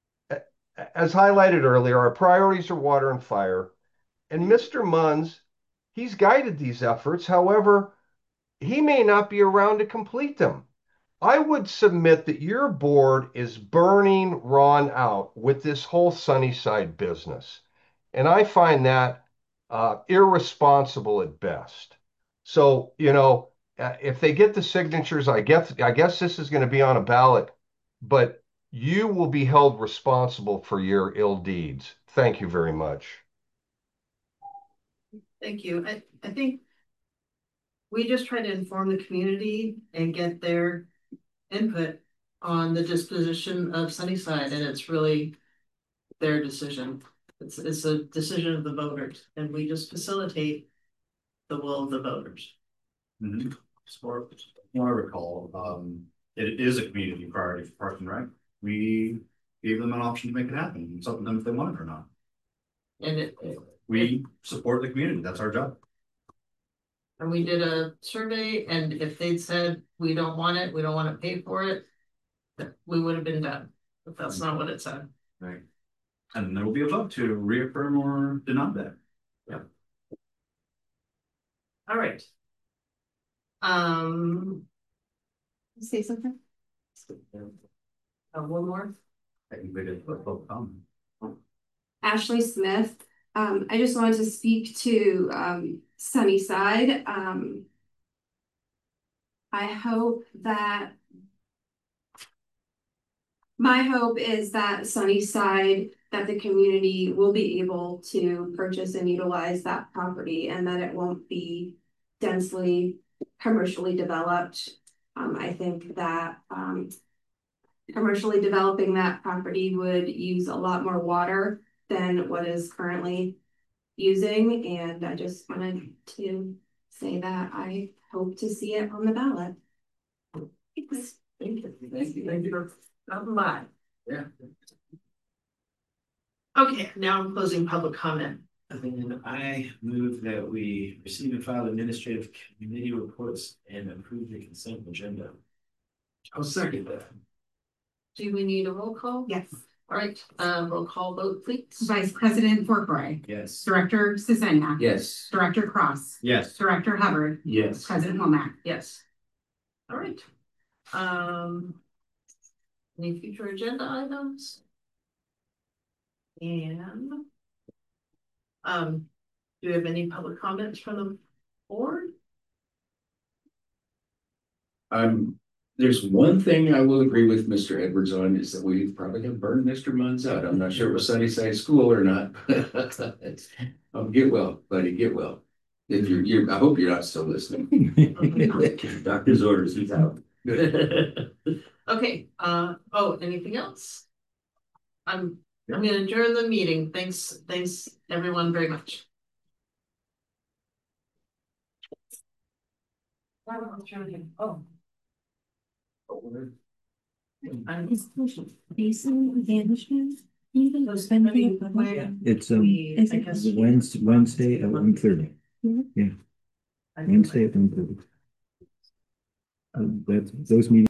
as highlighted earlier, our priorities are water and fire. And Mister Munns, he's guided these efforts. However, he may not be around to complete them. I would submit that your board is burning Ron out with this whole Sunnyside business. And I find that uh, irresponsible at best. So, you know, uh, if they get the signatures, I guess, I guess this is going to be on a ballot. But you will be held responsible for your ill deeds. Thank you very much. Thank you. I, I think we just try to inform the community and get their input on the disposition of Sunnyside, and it's really their decision. It's, it's a decision of the voters, and we just facilitate the will of the voters. Mm-hmm. As far as I recall, um, it is a community priority for Parks and Rec. We gave them an option to make it happen. It's up to them if they want it or not. And it, we support the community. That's our job. And we did a survey, and if they'd said, we don't want it, we don't want to pay for it, we would have been done. But that's not what it said. Right. And there will be a vote to reaffirm or deny that. Yeah. All right. Um. Say something? Uh, one more. I think we did put both on. Ashley Smith. Um, I just wanted to speak to um, Sunnyside. Um, I hope that my hope is that Sunnyside, that the community will be able to purchase and utilize that property, and that it won't be densely commercially developed. Um, I think that um, commercially developing that property would use a lot more water than what is currently using, and I just wanted to say that I hope to see it on the ballot. Thanks. Thank you. Thank you. Thank you for stopping by. Yeah. Okay, now I'm closing public comment. And then I move that we receive and file administrative committee reports and approve the consent agenda. I'll second that. Do we need a roll call? Yes. All right, um, roll call vote, please. Vice President Forkroy. Yes. Director Cesenia. Yes. Director Cross. Yes. Director Hubbard. Yes. President Womack. Yes. All right. Um, any future agenda items? And um, do we have any public comments from the board? Um, there's one thing I will agree with Mister Edwards on, is that we probably have burned Mister Munns out. I'm not sure it was Sunnyside School or not. um, get well, buddy, get well. If you're, you're, I hope you're not still listening. Doctor's orders, he's out. Okay, uh, oh, anything else? I'm, I'm gonna adjourn the meeting. Thanks, thanks everyone very much. Oh. I'm Basin management. It's It's um Wednesday, Wednesday at one thirty. Yeah. Wednesday at one thirty. Um, that's those meetings.